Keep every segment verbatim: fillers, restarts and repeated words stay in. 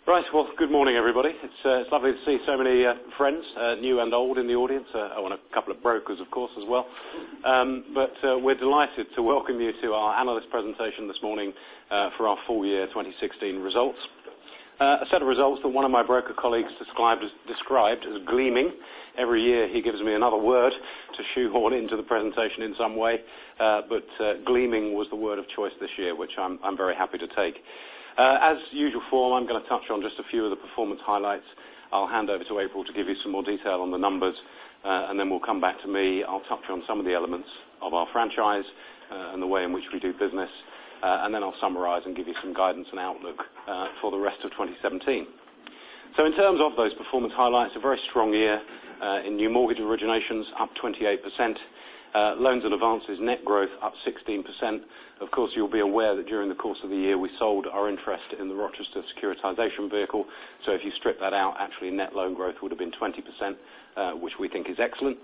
Right, well, good morning, everybody. It's, uh, it's lovely to see so many uh, friends, uh, new and old, in the audience. Uh, I want a couple of brokers, of course, as well. Um, but uh, we're delighted to welcome you to our analyst presentation this morning uh, for our full year twenty sixteen results. Uh, a set of results that one of my broker colleagues described as, described as gleaming. Every year he gives me another word to shoehorn into the presentation in some way, uh, but uh, gleaming was the word of choice this year, which I'm, I'm very happy to take. Uh, as usual form, I'm going to touch on just a few of the performance highlights. I'll hand over to April to give you some more detail on the numbers, uh, and then we'll come back to me. I'll touch on some of the elements of our franchise uh, and the way in which we do business, uh, and then I'll summarise and give you some guidance and outlook uh, for the rest of twenty seventeen. So in terms of those performance highlights, a very strong year uh, in new mortgage originations, up twenty-eight percent. Uh, loans and advances net growth up sixteen percent. Of course, you'll be aware that during the course of the year we sold our interest in the Rochester securitization vehicle. So if you strip that out, actually net loan growth would have been twenty percent, uh, which we think is excellent.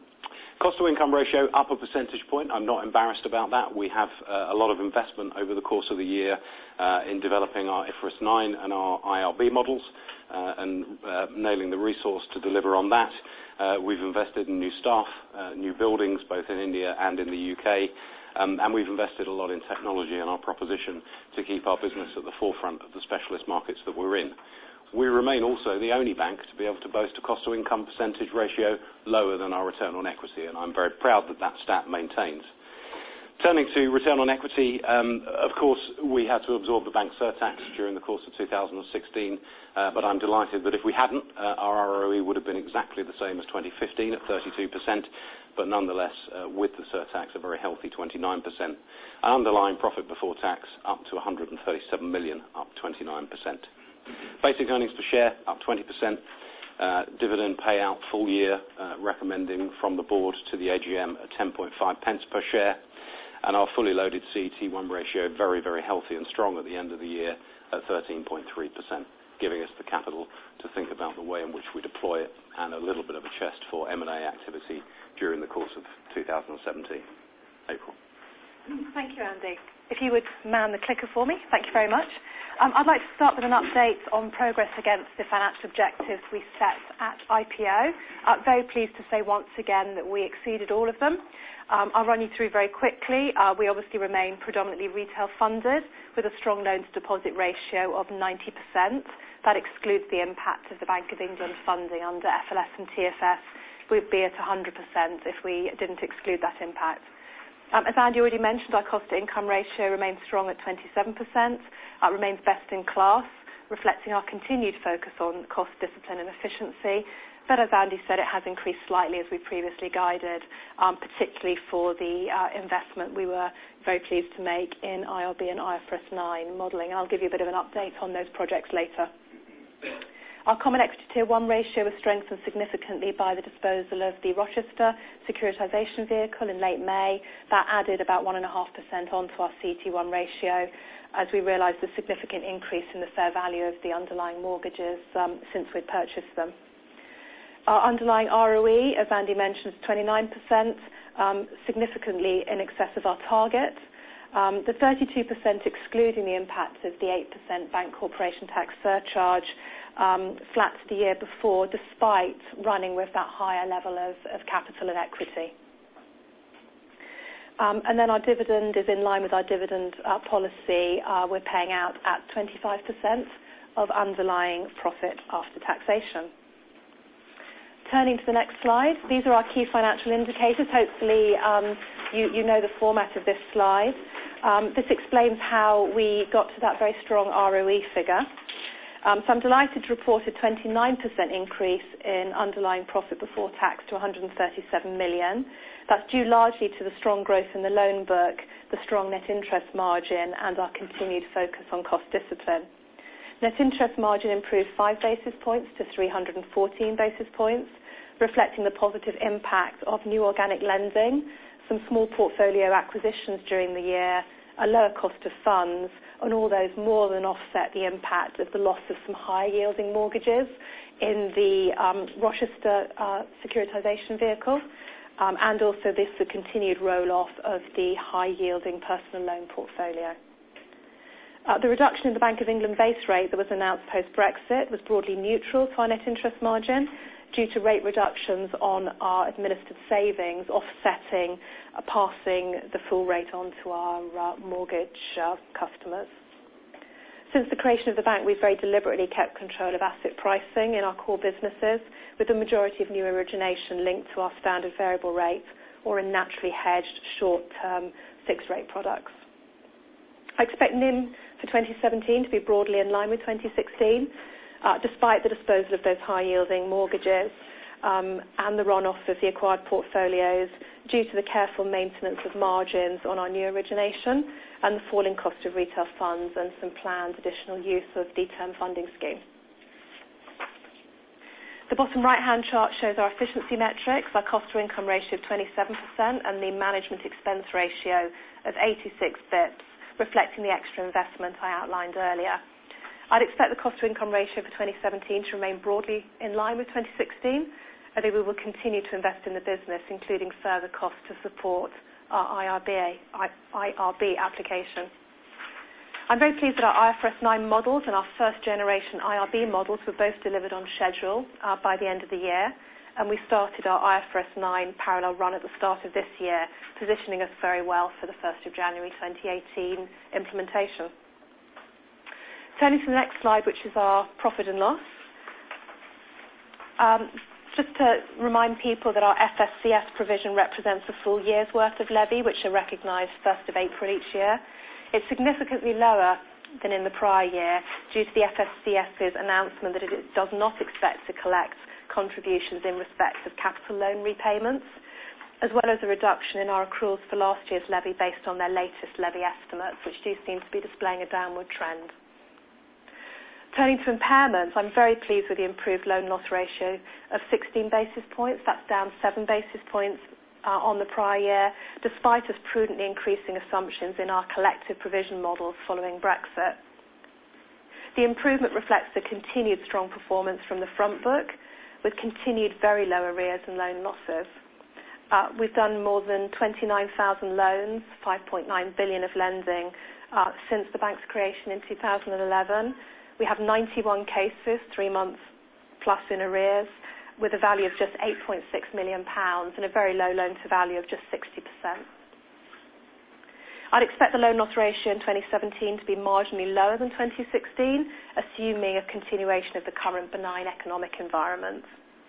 Cost to income ratio up a percentage point. I'm not embarrassed about that. We have uh, a lot of investment over the course of the year uh, in developing our I F R S nine and our I R B models uh, and uh, nailing the resource to deliver on that. Uh, we've invested in new staff, uh, new buildings, both in India and in the U K, um, and we've invested a lot in technology and our proposition to keep our business at the forefront of the specialist markets that we're in. We remain also the only bank to be able to boast a cost-to-income percentage ratio lower than our return on equity, and I'm very proud that that stat maintains. Turning to return on equity, um, of course, we had to absorb the bank surtax during the course of two thousand sixteen, uh, but I'm delighted that if we hadn't, uh, our R O E would have been exactly the same as twenty fifteen at thirty-two percent, but nonetheless, uh, with the surtax, a very healthy twenty-nine percent. An underlying profit before tax up to one hundred thirty-seven million, up twenty-nine percent. Basic earnings per share up twenty percent. Uh, dividend payout full year, uh, recommending from the board to the A G M at ten point five pence per share. And our fully loaded C E T one ratio very, very healthy and strong at the end of the year at thirteen point three percent, giving us the capital to think about the way in which we deploy it and a little bit of a chest for M and A activity during the course of two thousand seventeen. April. Thank you, Andy. If you would man the clicker for me, thank you very much. Um, I'd like to start with an update on progress against the financial objectives we set at I P O. Uh, very pleased to say once again that we exceeded all of them. Um, I'll run you through very quickly. Uh, we obviously remain predominantly retail funded with a strong loan-to-deposit ratio of ninety percent. That excludes the impact of the Bank of England funding under F L S and T F S. We'd be at one hundred percent if we didn't exclude that impact. Um, as Andy already mentioned, our cost-to-income ratio remains strong at twenty-seven percent. It remains best in class, reflecting our continued focus on cost discipline and efficiency. But as Andy said, it has increased slightly as we previously guided, um, particularly for the uh, investment we were very pleased to make in I R B and I F R S nine modelling. I'll give you a bit of an update on those projects later. Our Common Equity Tier one ratio was strengthened significantly by the disposal of the Rochester securitization vehicle in late May. That added about one point five percent onto our C E T one ratio as we realised the significant increase in the fair value of the underlying mortgages um, since we'd purchased them. Our underlying R O E, as Andy mentioned, is twenty-nine percent, um, significantly in excess of our target. Um, the thirty-two percent excluding the impact of the eight percent bank corporation tax surcharge, um, flat to the year before, despite running with that higher level of, of capital and equity. Um, and then our dividend is in line with our dividend uh, policy. Uh, we're paying out at twenty-five percent of underlying profit after taxation. Turning to the next slide, these are our key financial indicators. Hopefully um, you, you know the format of this slide. Um, this explains how we got to that very strong R O E figure. Um, so I'm delighted to report a twenty-nine percent increase in underlying profit before tax to one hundred thirty-seven million. That's due largely to the strong growth in the loan book, the strong net interest margin, and our continued focus on cost discipline. Net interest margin improved five basis points to three hundred fourteen basis points, reflecting the positive impact of new organic lending, some small portfolio acquisitions during the year, a lower cost of funds, and all those more than offset the impact of the loss of some high-yielding mortgages in the um, Rochester uh, securitization vehicle, um, and also this the continued roll-off of the high-yielding personal loan portfolio. Uh, the reduction in the Bank of England base rate that was announced post-Brexit was broadly neutral to our net interest margin due to rate reductions on our administered savings, offsetting, uh, passing the full rate on to our uh, mortgage uh, customers. Since the creation of the bank, we've very deliberately kept control of asset pricing in our core businesses, with the majority of new origination linked to our standard variable rate or in naturally hedged short-term fixed-rate products. I expect N I M for twenty seventeen to be broadly in line with twenty sixteen, uh, despite the disposal of those high-yielding mortgages um, and the run-off of the acquired portfolios due to the careful maintenance of margins on our new origination and the falling cost of retail funds and some planned additional use of D-term funding scheme. The bottom right-hand chart shows our efficiency metrics, our cost-to-income ratio of twenty-seven percent and the management expense ratio of eighty-six bips, reflecting the extra investment I outlined earlier. I'd expect the cost-to-income ratio for twenty seventeen to remain broadly in line with twenty sixteen, although we will continue to invest in the business, including further costs to support our I R B application. I'm very pleased that our I F R S nine models and our first-generation I R B models were both delivered on schedule uh, by the end of the year, and we started our I F R S nine parallel run at the start of this year, positioning us very well for the first of January twenty eighteen implementation. Turning to the next slide, which is our profit and loss. Um, just to remind people that our F S C S provision represents a full year's worth of levy, which are recognised first of April each year. It's significantly lower than in the prior year due to the F S C S's announcement that it does not expect to collect contributions in respect of capital loan repayments, as well as a reduction in our accruals for last year's levy based on their latest levy estimates, which do seem to be displaying a downward trend. Turning to impairments, I'm very pleased with the improved loan loss ratio of sixteen basis points. That's down seven basis points uh, on the prior year, despite us prudently increasing assumptions in our collective provision models following Brexit. The improvement reflects the continued strong performance from the front book, with continued very low arrears and loan losses. Uh, we've done more than twenty-nine thousand loans, five point nine billion of lending uh, since the bank's creation in two thousand eleven. We have ninety-one cases, three months plus in arrears, with a value of just eight point six million pounds and a very low loan-to-value of just sixty percent. I'd expect the loan loss ratio in twenty seventeen to be marginally lower than twenty sixteen, assuming a continuation of the current benign economic environment.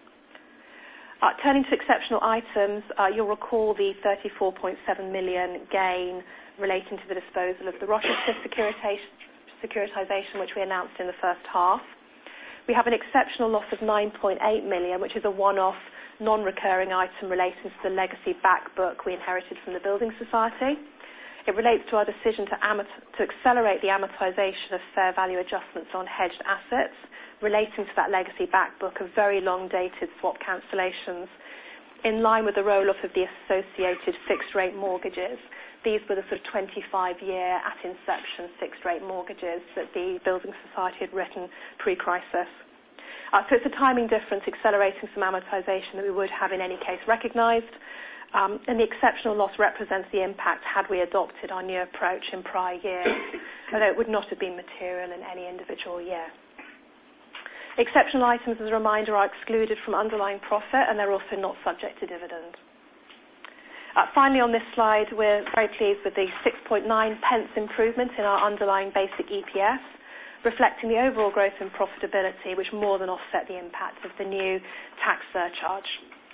Uh, turning to exceptional items, uh, you'll recall the thirty-four point seven million gain relating to the disposal of the Rochester securitization securitization, which we announced in the first half. We have an exceptional loss of nine point eight million, which is a one-off, non-recurring item relating to the legacy back book we inherited from the Building Society. It relates to our decision to, amort- to accelerate the amortization of fair value adjustments on hedged assets relating to that legacy back book of very long-dated swap cancellations, in line with the roll-off of the associated fixed-rate mortgages. These were the sort of twenty-five year at inception fixed-rate mortgages that the Building Society had written pre-crisis. Uh, so it's a timing difference, accelerating some amortisation that we would have in any case recognised. Um, and the exceptional loss represents the impact had we adopted our new approach in prior years, although it would not have been material in any individual year. Exceptional items, as a reminder, are excluded from underlying profit, and they're also not subject to dividend. Uh, finally, on this slide, we're very pleased with the six point nine pence improvement in our underlying basic E P S, reflecting the overall growth in profitability, which more than offset the impact of the new tax surcharge.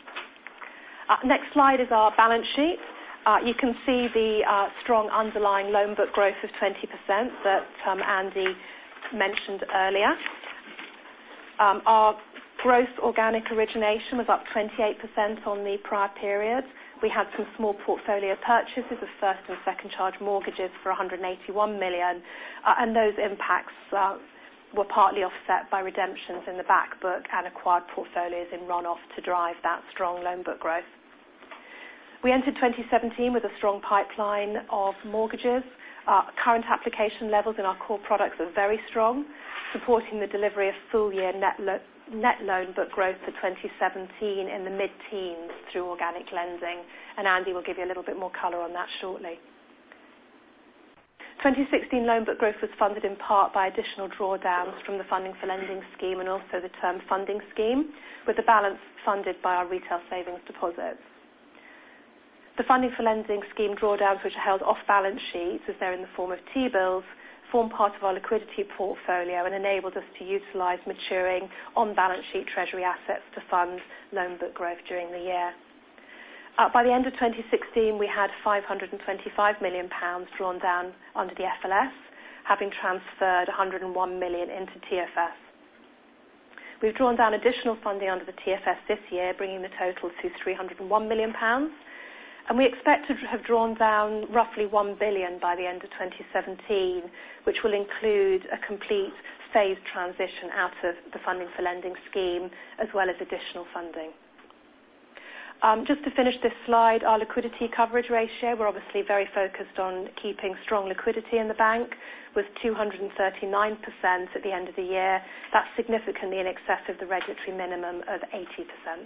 Uh, next slide is our balance sheet. Uh, you can see the uh, strong underlying loan book growth of twenty percent that um, Andy mentioned earlier. Um, our gross organic origination was up twenty-eight percent on the prior period. We had some small portfolio purchases of first and second charge mortgages for one hundred eighty-one million, uh, and those impacts uh, were partly offset by redemptions in the back book and acquired portfolios in run-off to drive that strong loan book growth. We entered twenty seventeen with a strong pipeline of mortgages. Uh, current application levels in our core products are very strong, supporting the delivery of full-year net, lo- net loan book growth for twenty seventeen in the mid-teens through organic lending, and Andy will give you a little bit more colour on that shortly. twenty sixteen loan book growth was funded in part by additional drawdowns from the Funding for Lending scheme and also the Term Funding scheme, with the balance funded by our retail savings deposits. The Funding for Lending scheme drawdowns, which are held off balance sheets as they're in the form of T-bills, form part of our liquidity portfolio and enabled us to utilise maturing on-balance sheet treasury assets to fund loan book growth during the year. Uh, by the end of twenty sixteen, we had five hundred twenty-five million pounds drawn down under the F L S, having transferred one hundred one million pounds into T F S. We've drawn down additional funding under the T F S this year, bringing the total to three hundred one million pounds, and we expect to have drawn down roughly one billion pounds by the end of twenty seventeen, which will include a complete phased transition out of the Funding for Lending scheme, as well as additional funding. Um, just to finish this slide, our liquidity coverage ratio, we're obviously very focused on keeping strong liquidity in the bank, was two hundred thirty-nine percent at the end of the year. That's significantly in excess of the regulatory minimum of eighty percent.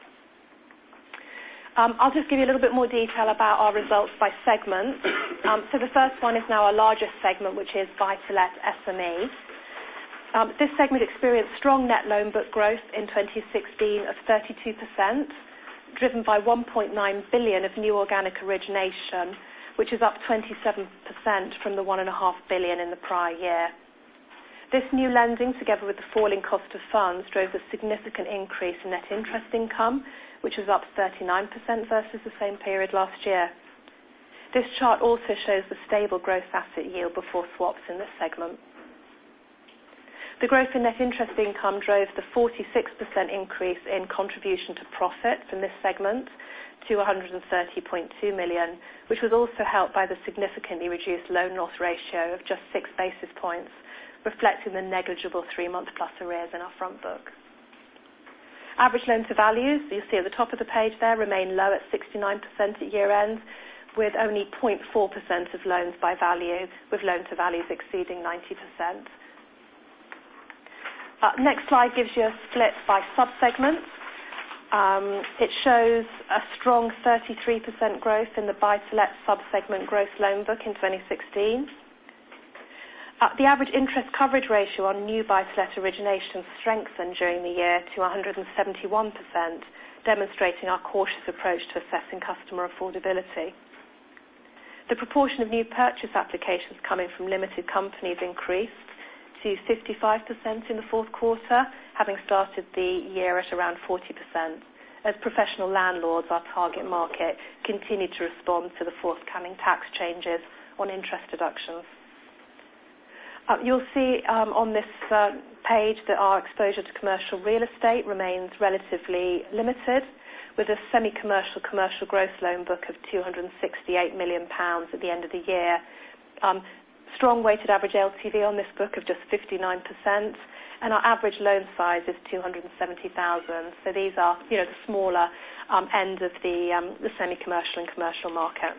Um, I'll just give you a little bit more detail about our results by segment. Um, so the first one is now our largest segment, which is buy-to-let S M E. Um, this segment experienced strong net loan book growth in twenty sixteen of thirty-two percent. Driven by one point nine billion pounds of new organic origination, which is up twenty-seven percent from the one point five billion pounds in the prior year. This new lending, together with the falling cost of funds, drove a significant increase in net interest income, which was up thirty-nine percent versus the same period last year. This chart also shows the stable gross asset yield before swaps in this segment. The growth in net interest income drove the forty-six percent increase in contribution to profit from this segment to one hundred thirty point two million pounds, which was also helped by the significantly reduced loan loss ratio of just six basis points, reflecting the negligible three-month plus arrears in our front book. Average loan to values, you see at the top of the page there, remain low at sixty-nine percent at year end, with only zero point four percent of loans by value, with loan to values exceeding ninety percent. Uh, next slide gives you a split by sub-segments. Um, it shows a strong thirty-three percent growth in the buy-to-let sub-segment gross loan book in twenty sixteen. Uh, the average interest coverage ratio on new buy-to-let originations strengthened during the year to one hundred seventy-one percent, demonstrating our cautious approach to assessing customer affordability. The proportion of new purchase applications coming from limited companies increased to fifty-five percent in the fourth quarter, having started the year at around forty percent, as professional landlords, our target market, continue to respond to the forthcoming tax changes on interest deductions. Uh, you'll see um, on this uh, page that our exposure to commercial real estate remains relatively limited, with a semi-commercial commercial gross loan book of two hundred sixty-eight million pounds at the end of the year. Um, Strong weighted average L T V on this book of just fifty-nine percent, and our average loan size is two hundred seventy thousand. So these are, you know, the smaller um, end of the, um, the semi-commercial and commercial market.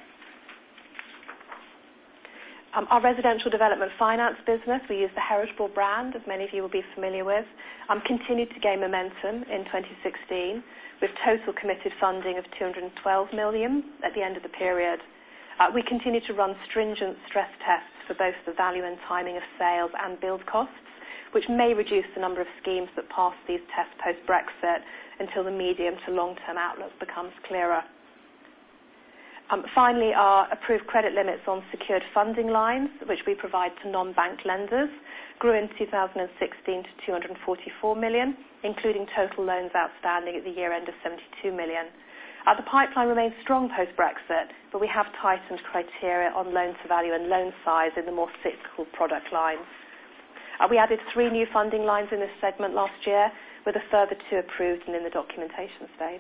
Um, our residential development finance business, we use the Heritable brand, as many of you will be familiar with, um, continued to gain momentum in twenty sixteen, with total committed funding of two hundred twelve million pounds at the end of the period. Uh, we continue to run stringent stress tests for both the value and timing of sales and build costs, which may reduce the number of schemes that pass these tests post-Brexit until the medium to long-term outlook becomes clearer. Um, finally, our approved credit limits on secured funding lines, which we provide to non-bank lenders, grew in two thousand sixteen to two hundred forty-four million pounds, including total loans outstanding at the year end of seventy-two million pounds. Uh, the pipeline remains strong post-Brexit, but we have tightened criteria on loan-to-value and loan size in the more cyclical product lines. Uh, we added three new funding lines in this segment last year, with a further two approved and in the documentation stage.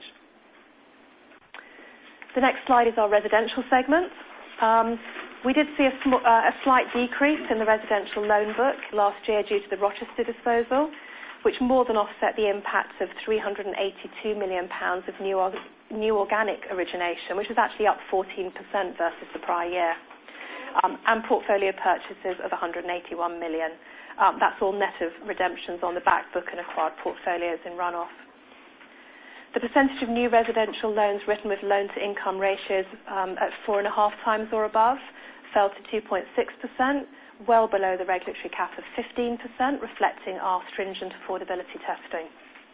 The next slide is our residential segment. Um, we did see a, sm- uh, a slight decrease in the residential loan book last year due to the Rochester disposal, which more than offset the impact of three hundred eighty-two million pounds of new, or- new organic origination, which is actually up fourteen percent versus the prior year, um, and portfolio purchases of one hundred eighty-one million pounds. Um, that's all net of redemptions on the back book and acquired portfolios in run-off. The percentage of new residential loans written with loan-to-income ratios um, at four and a half times or above fell to two point six percent, well below the regulatory cap of fifteen percent, reflecting our stringent affordability testing.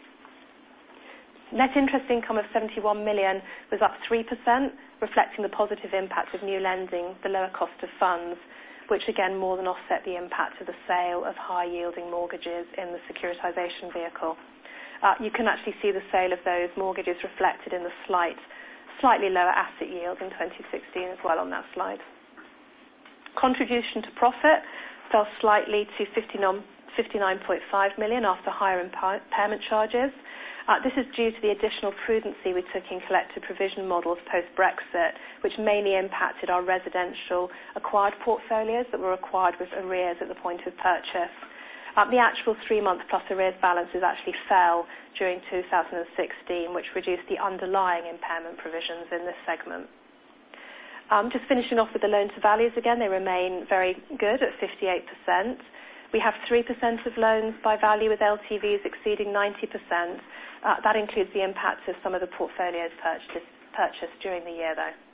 Net interest income of seventy-one million was up three percent, reflecting the positive impact of new lending, the lower cost of funds, which again more than offset the impact of the sale of high-yielding mortgages in the securitisation vehicle. Uh, you can actually see the sale of those mortgages reflected in the slight, slightly lower asset yield in twenty sixteen as well on that slide. Contribution to profit fell slightly to fifty-nine point five million after higher impairment charges. Uh, this is due to the additional prudency we took in collective provision models post-Brexit, which mainly impacted our residential acquired portfolios that were acquired with arrears at the point of purchase. Uh, the actual three-month plus arrears balances actually fell during two thousand sixteen, which reduced the underlying impairment provisions in this segment. Um, just finishing off with the loan-to-values again, they remain very good at fifty-eight percent. We have three percent of loans by value with L T Vs exceeding ninety percent. Uh, that includes the impact of some of the portfolios purchased, purchased during the year, though.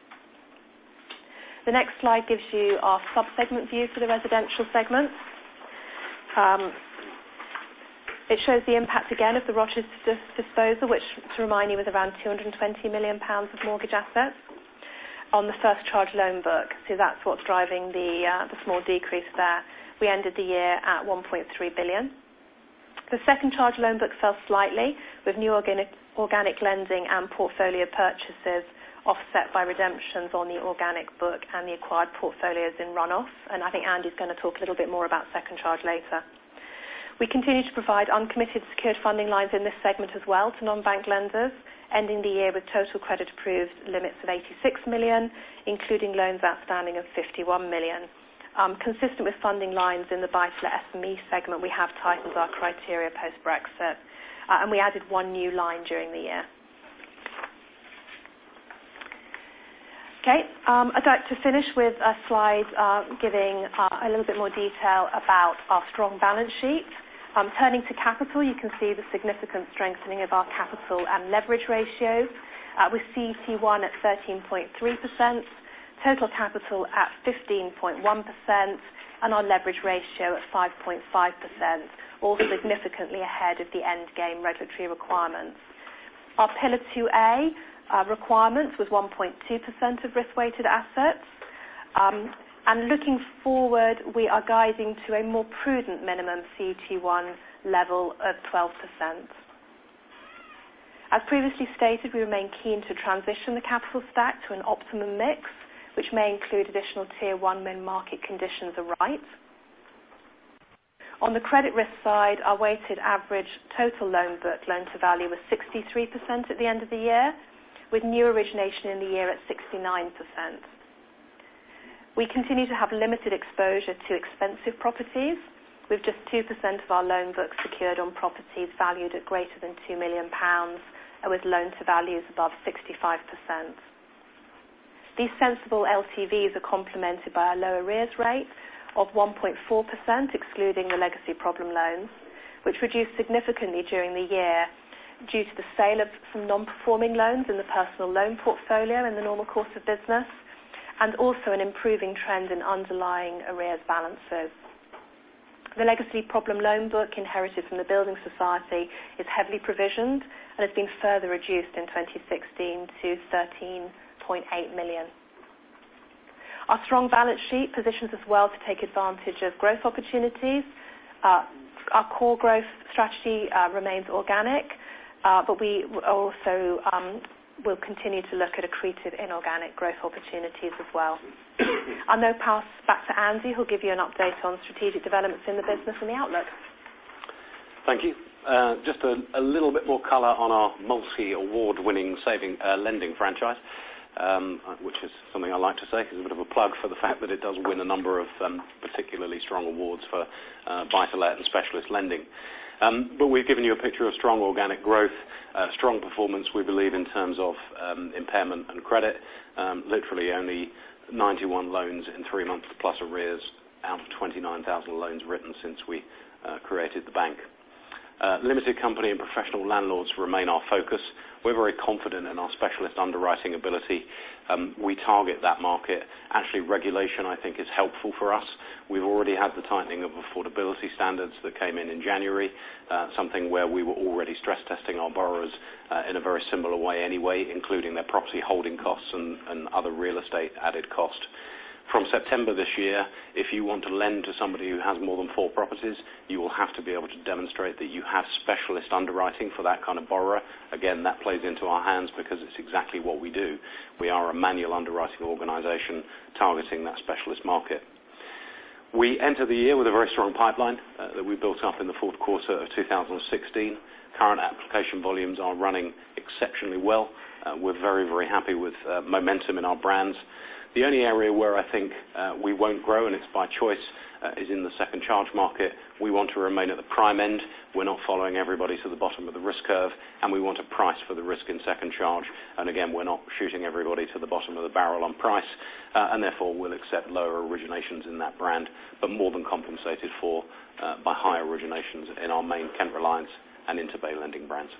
The next slide gives you our sub-segment view for the residential segment. Um, it shows the impact again of the Rochester disposal, which, to remind you, was around two hundred twenty million pounds of mortgage assets on the first charge loan book. So that's what's driving the, uh, the small decrease there. We ended the year at one point three billion. The second charge loan book fell slightly, with new organic, organic lending and portfolio purchases offset by redemptions on the organic book and the acquired portfolios in run-off. And I think Andy's going to talk a little bit more about second charge later. We continue to provide uncommitted secured funding lines in this segment as well to non-bank lenders, ending the year with total credit approved limits of eighty-six million, including loans outstanding of fifty-one million. Um, consistent with funding lines in the buy-to-let S M E segment, we have tightened our criteria post-Brexit, uh, and we added one new line during the year. Okay, um, I'd like to finish with a slide uh, giving uh, a little bit more detail about our strong balance sheet. Um, turning to capital, you can see the significant strengthening of our capital and leverage ratios, uh, with C E T one at thirteen point three percent, total capital at fifteen point one percent, and our leverage ratio at five point five percent, all significantly ahead of the endgame regulatory requirements. Our Pillar two A uh, requirements was one point two percent of risk-weighted assets. Um, and looking forward, we are guiding to a more prudent minimum C E T one level of twelve percent. As previously stated, we remain keen to transition the capital stack to an optimum mix, which may include additional Tier one when market conditions are right. On the credit risk side, our weighted average total loan book loan-to-value was sixty-three percent at the end of the year, with new origination in the year at sixty-nine percent. We continue to have limited exposure to expensive properties, with just two percent of our loan book secured on properties valued at greater than two million pounds and with loan-to-values above sixty-five percent. These sensible L T Vs are complemented by a low arrears rate of one point four percent, excluding the legacy problem loans, which reduced significantly during the year due to the sale of some non-performing loans in the personal loan portfolio in the normal course of business, and also an improving trend in underlying arrears balances. The legacy problem loan book inherited from the Building Society is heavily provisioned and has been further reduced in twenty sixteen to thirteen point eight million. Our strong balance sheet positions us well to take advantage of growth opportunities. Uh, our core growth strategy uh, remains organic, uh, but we also um, will continue to look at accretive inorganic growth opportunities as well. I'll now pass back to Andy, who'll give you an update on strategic developments in the business and the outlook. Thank you. Uh, just a, a little bit more colour on our multi-award-winning saving uh, lending franchise, um, which is something I like to say. It's a bit of a plug for the fact that it does win a number of um, particularly strong awards for uh, buy-to-let and specialist lending. Um, but we've given you a picture of strong organic growth, uh, strong performance, we believe, in terms of um, impairment and credit. Um, literally only ninety-one loans in three months plus arrears out of twenty-nine thousand loans written since we uh, created the bank. Uh, limited company and professional landlords remain our focus. We're very confident in our specialist underwriting ability. Um, we target that market. Actually, regulation, I think, is helpful for us. We've already had the tightening of affordability standards that came in in January, uh, something where we were already stress testing our borrowers uh, in a very similar way anyway, including their property holding costs and, and other real estate added cost. From September this year, if you want to lend to somebody who has more than four properties, you will have to be able to demonstrate that you have specialist underwriting for that kind of borrower. Again, that plays into our hands because it's exactly what we do. We are a manual underwriting organisation targeting that specialist market. We enter the year with a very strong pipeline uh, that we built up in the fourth quarter of two thousand sixteen. Current application volumes are running exceptionally well. Uh, we're very, very happy with uh, momentum in our brands. The only area where I think uh, we won't grow, and it's by choice, uh, is in the second charge market. We want to remain at the prime end. We're not following everybody to the bottom of the risk curve, and we want to price for the risk in second charge. And again, we're not shooting everybody to the bottom of the barrel on price, uh, and therefore we'll accept lower originations in that brand, but more than compensated for uh, by higher originations in our main Kent Reliance and Interbay lending brands.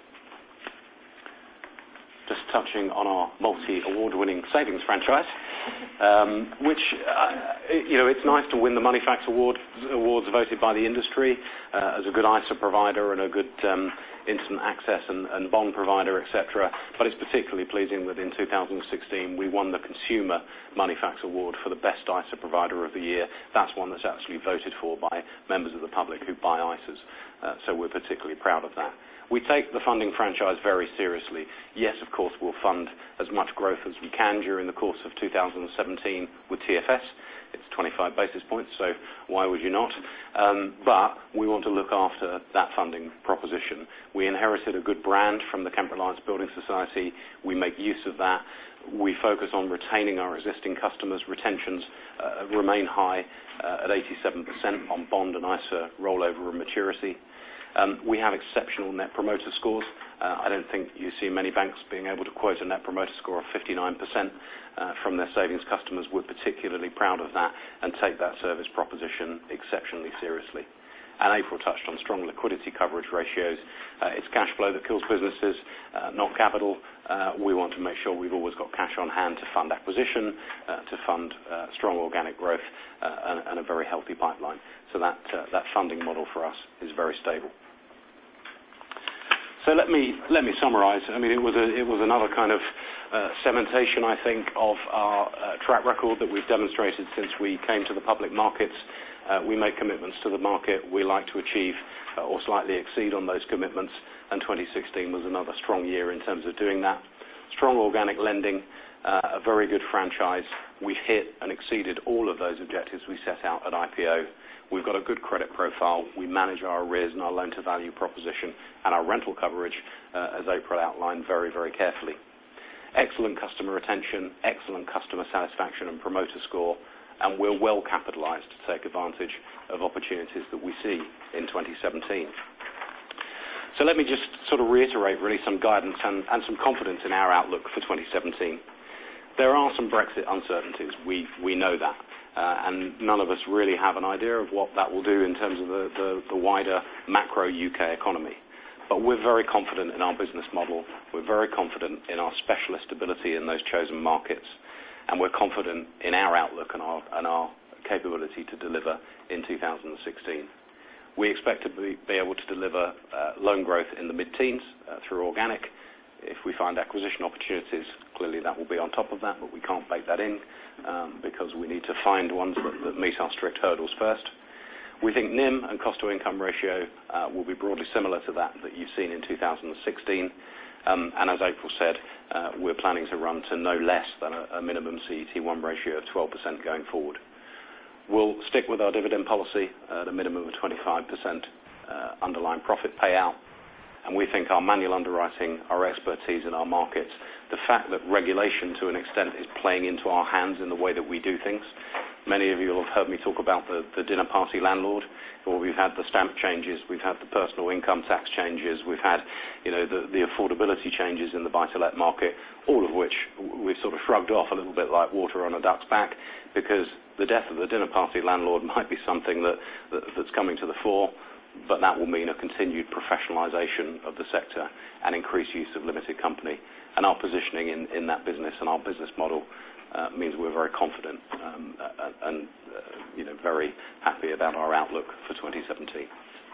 Just touching on our multi-award-winning savings franchise, um, which, uh, you know, it's nice to win the Moneyfacts Award, awards voted by the industry uh, as a good I S A provider and a good um, instant access and, and bond provider, et cetera. But it's particularly pleasing that in two thousand sixteen we won the Consumer Moneyfacts Award for the best I S A provider of the year. That's one that's actually voted for by members of the public who buy I S As, uh, so we're particularly proud of that. We take the funding franchise very seriously. Yes, of course, we'll fund as much growth as we can during the course of two thousand seventeen with T F S. It's twenty-five basis points, so why would you not? Um, but we want to look after that funding proposition. We inherited a good brand from the Kent Reliance Building Society. We make use of that. We focus on retaining our existing customers. Retentions uh, remain high uh, at eighty-seven percent on bond and I S A rollover and maturity. Um, we have exceptional net promoter scores. Uh, I don't think you see many banks being able to quote a net promoter score of fifty-nine percent uh, from their savings customers. We're particularly proud of that and take that service proposition exceptionally seriously. And April touched on strong liquidity coverage ratios. Uh, it's cash flow that kills businesses, uh, not capital. Uh, we want to make sure we've always got cash on hand to fund acquisition, uh, to fund uh, strong organic growth, uh, and, and a very healthy pipeline. So that, uh, that funding model for us is very stable. So let me let me summarise. I mean, it was a, it was another kind of uh, cementation, I think, of our uh, track record that we've demonstrated since we came to the public markets. Uh, we make commitments to the market. We like to achieve uh, or slightly exceed on those commitments, and twenty sixteen was another strong year in terms of doing that. Strong organic lending, uh, a very good franchise. We've hit and exceeded all of those objectives we set out at I P O. We've got a good credit profile. We manage our arrears and our loan-to-value proposition and our rental coverage, uh, as April outlined, very, very carefully. Excellent customer retention, excellent customer satisfaction and promoter score, and we're well capitalised to take advantage of opportunities that we see in twenty seventeen. So let me just sort of reiterate really some guidance and, and some confidence in our outlook for twenty seventeen. There are some Brexit uncertainties. We, we know that. Uh, and none of us really have an idea of what that will do in terms of the, the, the wider macro U K economy. But we're very confident in our business model. We're very confident in our specialist ability in those chosen markets. And we're confident in our outlook and our, and our capability to deliver in two thousand sixteen. We expect to be, be able to deliver uh, loan growth in the mid-teens uh, through organic. If we find acquisition opportunities, clearly that will be on top of that, but we can't bake that in um, because we need to find ones that, that meet our strict hurdles first. We think N I M and cost-to-income ratio uh, will be broadly similar to that that you've seen in two thousand sixteen. Um, and as April said, uh, we're planning to run to no less than a, a minimum C E T one ratio of twelve percent going forward. We'll stick with our dividend policy at a minimum of twenty-five percent uh, underlying profit payout. And we think our manual underwriting, our expertise in our markets, the fact that regulation to an extent is playing into our hands in the way that we do things. Many of you will have heard me talk about the, the dinner party landlord, or we've had the stamp changes, we've had the personal income tax changes, we've had, you know, the, the affordability changes in the buy-to-let market, all of which we've sort of shrugged off a little bit like water on a duck's back, because the death of the dinner party landlord might be something that, that that's coming to the fore. but that will mean a continued professionalisation of the sector and increased use of limited company. And our positioning in, in that business and our business model uh, means we're very confident um, and uh, you know, very happy about our outlook for twenty seventeen.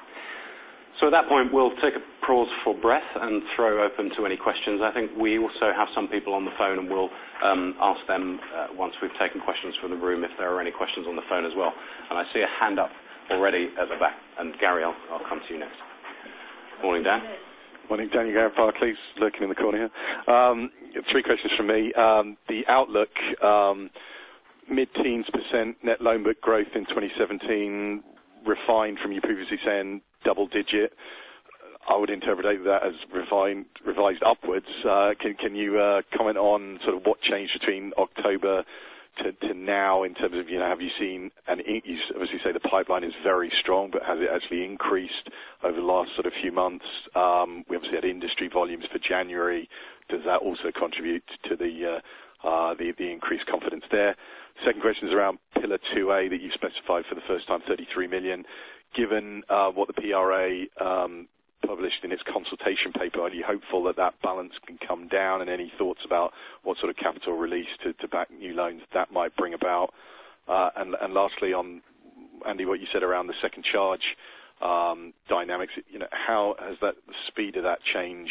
So at that point, we'll take a pause for breath and throw open to any questions. I think we also have some people on the phone, and we'll um, ask them uh, once we've taken questions from the room if there are any questions on the phone as well. And I see a hand up already at the back. And Gary, I'll, I'll come to you next. Morning, Dan. Morning, Daniel Garrett, Barclays, lurking in the corner here. Um, three questions from me. Um, the outlook, um, mid-teens percent net loan book growth in twenty seventeen, refined from you previously saying double-digit. I would interpret that as refined, revised upwards. Uh, can, can you uh, comment on sort of what changed between October to, to now in terms of, you know, have you seen, and you obviously say the pipeline is very strong, but has it actually increased over the last sort of few months? Um, we obviously had industry volumes for January. Does that also contribute to the, uh, uh, the, the increased confidence there? Second question is around Pillar two A that you specified for the first time, thirty-three million. Given uh, what the P R A um, published in its consultation paper, are you hopeful that that balance can come down, and any thoughts about what sort of capital release to, to back new loans that might bring about? Uh, and, and lastly, on, Andy, what you said around the second charge um, dynamics, you know, how has that, the speed of that change,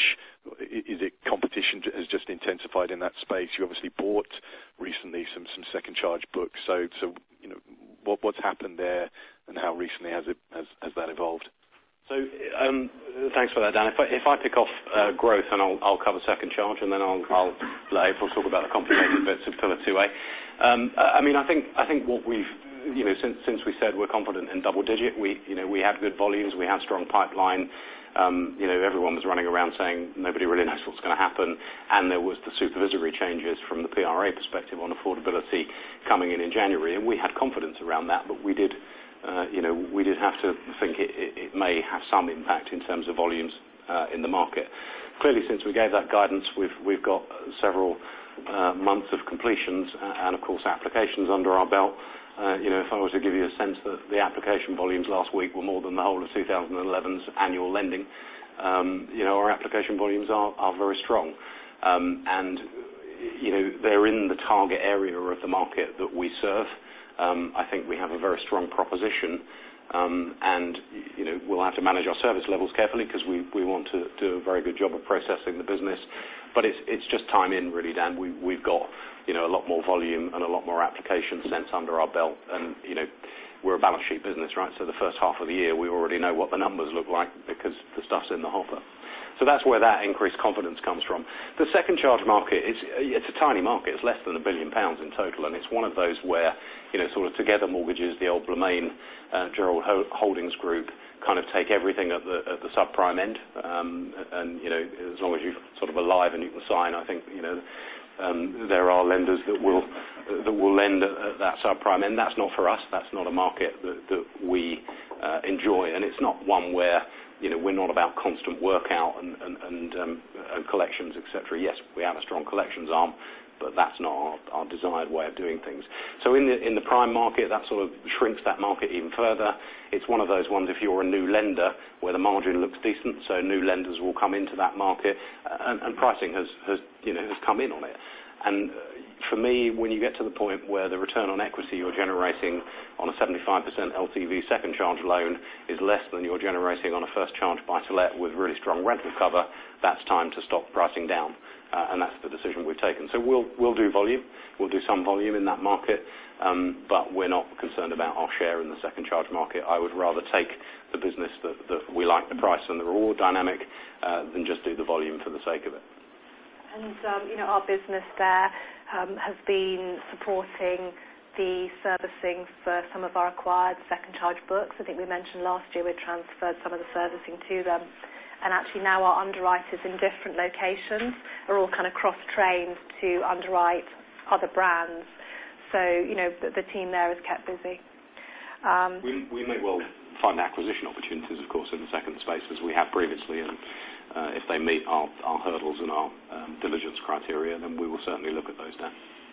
is it competition has just intensified in that space? You obviously bought recently some, some second charge books, so, so you know, what, what's happened there, and how recently has it has, has that evolved? So um, thanks for that, Dan. If I, if I pick off uh, growth, and I'll, I'll cover second charge, and then I'll, I'll let April talk about the complicated bits of Pillar two A. Um, I mean, I think I think what we've, you know, since since we said we're confident in double digit, we you know we had good volumes, we had strong pipeline. Um, you know, everyone was running around saying nobody really knows what's going to happen, and there was the supervisory changes from the P R A perspective on affordability coming in in January, and we had confidence around that, but we did. Uh, you know, we did have to think it, it, it may have some impact in terms of volumes uh, in the market. Clearly, since we gave that guidance, we've we've got several uh, months of completions and, of course, applications under our belt. Uh, you know, if I was to give you a sense that the application volumes last week were more than the whole of two thousand eleven's annual lending, um, you know, our application volumes are, are very strong, um, and you know, they're in the target area of the market that we serve. Um, I think we have a very strong proposition, um, and you know we'll have to manage our service levels carefully because we, we want to do a very good job of processing the business. But it's it's just time in, really, Dan. We we've got you know a lot more volume and a lot more application sense under our belt, and you know we're a balance sheet business, right? So the first half of the year we already know what the numbers look like because the stuff's in the hopper. So that's where that increased confidence comes from. The second charge market, it's, it's a tiny market. It's less than a billion pounds in total, and it's one of those where, you know, sort of Together Mortgages, the old Blemain, uh, Gerald Holdings Group, kind of take everything at the, at the subprime end. Um, and, you know, as long as you're sort of alive and you can sign, I think, you know, um, there are lenders that will that will lend at, at that subprime end. That's not for us. That's not a market that, that we uh, enjoy, and it's not one where, you know, we're not about constant workout and, and, and, um, and collections, et cetera. Yes, we have a strong collections arm, but that's not our, our desired way of doing things. So in the in the prime market, that sort of shrinks that market even further. It's one of those ones, if you're a new lender, where the margin looks decent, so new lenders will come into that market, and, and pricing has, has, you know, has come in on it. And for me, when you get to the point where the return on equity you're generating on a seventy-five percent L T V second charge loan is less than you're generating on a first charge buy-to-let with really strong rental cover, that's time to stop pricing down. Uh, and that's the decision we've taken. So we'll we'll do volume. We'll do some volume in that market, um, but we're not concerned about our share in the second charge market. I would rather take the business that, that we like the price and the reward dynamic uh, than just do the volume for the sake of it. And, um, you know, our business there um, has been supporting the servicing for some of our acquired second charge books. I think we mentioned last year we transferred some of the servicing to them. And actually now our underwriters in different locations are all kind of cross-trained to underwrite other brands. So, you know, the, the team there is kept busy. Um, we, we may well find acquisition opportunities, of course, in the second space as we have previously. And uh, if they meet our, our hurdles and our um, diligence criteria, then we will certainly look at those now.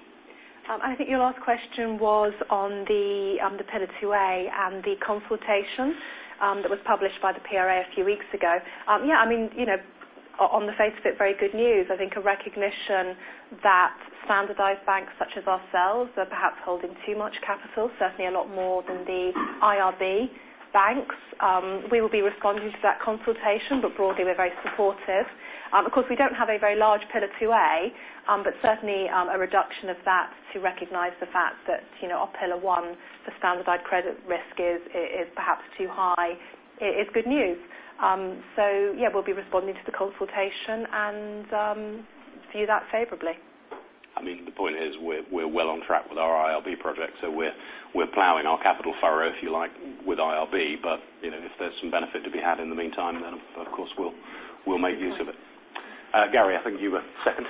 Um, I think your last question was on the, um, the Pillar two A and the consultation. um, that was published by the P R A a few weeks ago. Um, yeah, I mean, you know, on the face of it, very good news. I think a recognition that standardised banks such as ourselves are perhaps holding too much capital, certainly a lot more than the I R B banks. Um, we will be responding to that consultation, but broadly we're very supportive. Um, of course, we don't have a very large Pillar two A, um, but certainly um, a reduction of that to recognise the fact that, you know, our Pillar one for standardised credit risk is, is perhaps too high, is good news. Um, so, yeah, we'll be responding to the consultation and um, view that favourably. I mean, the point is we're, we're well on track with our I R B project, so we're we're ploughing our capital furrow, if you like, with I R B. But you know, if there's some benefit to be had in the meantime, then of course we'll we'll make use of it. Uh, Gary, I think you were second.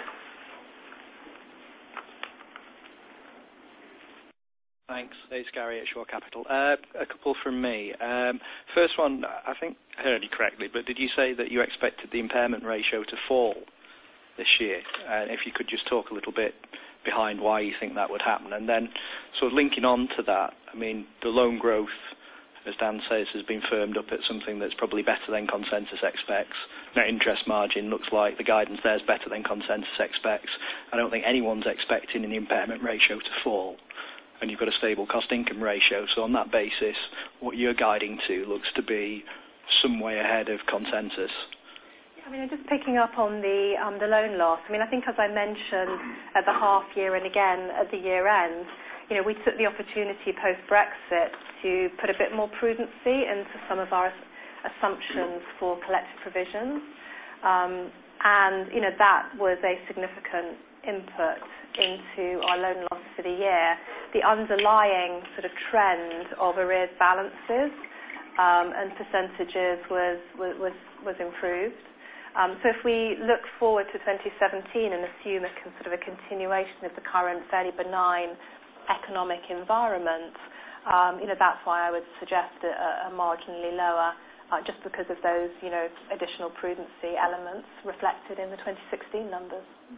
Thanks. It's Gary at Shore Capital. Uh, a couple from me. Um, first one, I think I heard you correctly, but did you say that you expected the impairment ratio to fall this year? And if you could just talk a little bit behind why you think that would happen. And then sort of linking on to that, I mean, the loan growth, as Dan says, has been firmed up at something that's probably better than consensus expects. Net interest margin looks like the guidance there is better than consensus expects. I don't think anyone's expecting an impairment ratio to fall. And you've got a stable cost-income ratio. So on that basis, what you're guiding to looks to be some way ahead of consensus. I mean, just picking up on the um, the loan loss. I mean, I think as I mentioned at the half year and again at the year end, you know, we took the opportunity post-Brexit to put a bit more prudency into some of our assumptions for collective provisions. Um, and, you know, that was a significant input into our loan loss for the year. The underlying sort of trend of arrears balances um, and percentages was, was, was improved. Um, so if we look forward to twenty seventeen and assume a sort of a continuation of the current fairly benign economic environment, um, you know, that's why I would suggest a, a marginally lower, uh, just because of those, you know, additional prudency elements reflected in the twenty sixteen numbers.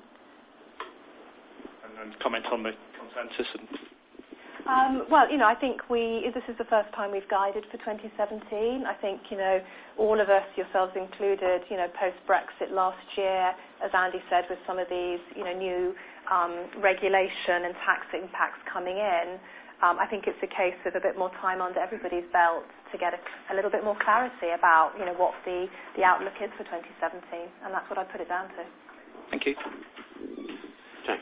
And then comment on the consensus. And Um, well, you know, I think we, this is the first time we've guided for twenty seventeen. I think, you know, all of us, yourselves included, you know, post-Brexit last year, as Andy said, with some of these, you know, new um, regulation and tax impacts coming in, um, I think it's a case of a bit more time under everybody's belt to get a, a little bit more clarity about, you know, what the, the outlook is for twenty seventeen. And that's what I put it down to. Thank you. James.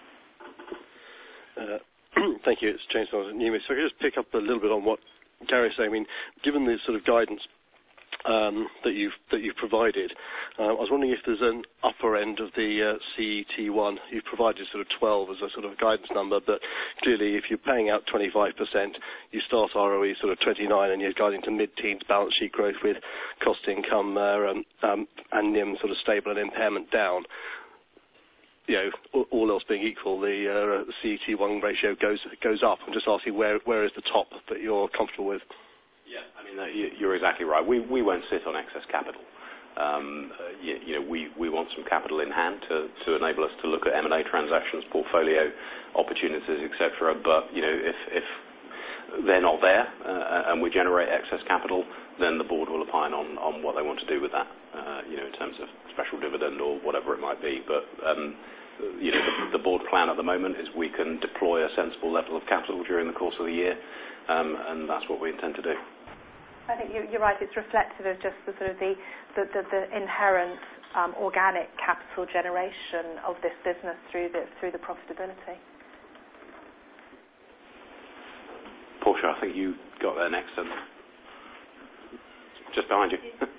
Uh, Thank you. It's James Donald at Numis. So I could just pick up a little bit on what Gary's saying. I mean, given the sort of guidance um, that you've that you've provided, uh, I was wondering if there's an upper end of the uh, C E T one. You've provided sort of twelve as a sort of guidance number, but clearly if you're paying out twenty-five percent, you start R O E sort of twenty-nine, and you're guiding to mid-teens balance sheet growth with cost income uh, um, um, and N I M sort of stable and impairment down. You know, all else being equal, the uh, C E T one ratio goes goes up. I'm just asking where where is the top that you're comfortable with? Yeah, I mean, uh, you, you're exactly right. We we won't sit on excess capital. Um, uh, you, you know, we, we want some capital in hand to, to enable us to look at M and A transactions, portfolio opportunities, et cetera. But you know, if if they're not there uh, and we generate excess capital, then the board will opine on, on what they want to do with that. Uh, you know, in terms of special dividend or whatever it might be. But um, you know, the, the board plan at the moment is we can deploy a sensible level of capital during the course of the year, um, and that's what we intend to do. I think you're right. It's reflective of just the sort of the the, the, the inherent um, organic capital generation of this business through the through the profitability. Portia, I think you got there next, and just behind you.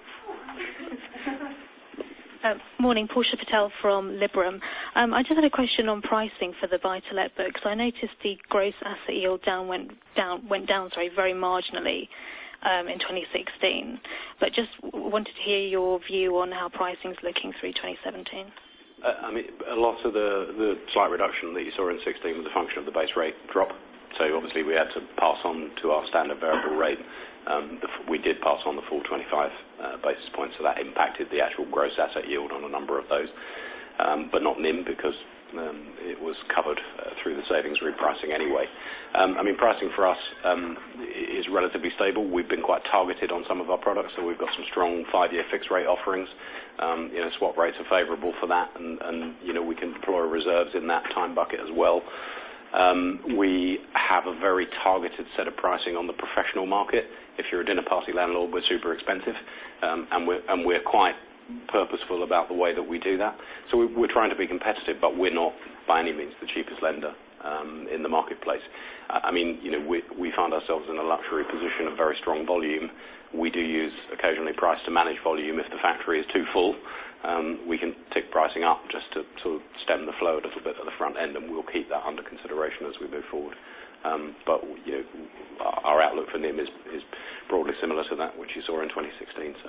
Um, morning, Portia Patel from Liberum. Um, I just had a question on pricing for the buy-to-let book. So I noticed the gross asset yield down went down went down sorry very marginally um, in twenty sixteen. But just wanted to hear your view on how pricing is looking through twenty seventeen. Uh, I mean, a lot of the, the slight reduction that you saw in sixteen was a function of the base rate drop. So obviously we had to pass on to our standard variable rate. Um, the, we did pass on the full twenty-five uh, basis points, so that impacted the actual gross asset yield on a number of those, um, but not N I M because Um, it was covered uh, through the savings repricing anyway. Um, I mean, pricing for us um, is relatively stable. We've been quite targeted on some of our products, so we've got some strong five-year fixed rate offerings. Um, you know, swap rates are favourable for that, and, and you know, we can deploy reserves in that time bucket as well. Um, we have a very targeted set of pricing on the professional market. If you're a dinner party landlord, we're super expensive, um, and we're and we're quite purposeful about the way that we do that. So we, we're trying to be competitive, but we're not by any means the cheapest lender um, in the marketplace. I mean, you know, we, we find ourselves in a luxury position of very strong volume. We do use occasionally price to manage volume. If the factory is too full, um, we can tick pricing up just to sort of stem the flow a little bit at the front end, and we'll keep that under consideration as we move forward. Um, but you know, our outlook for N I M is, is broadly similar to that which you saw in twenty sixteen. So.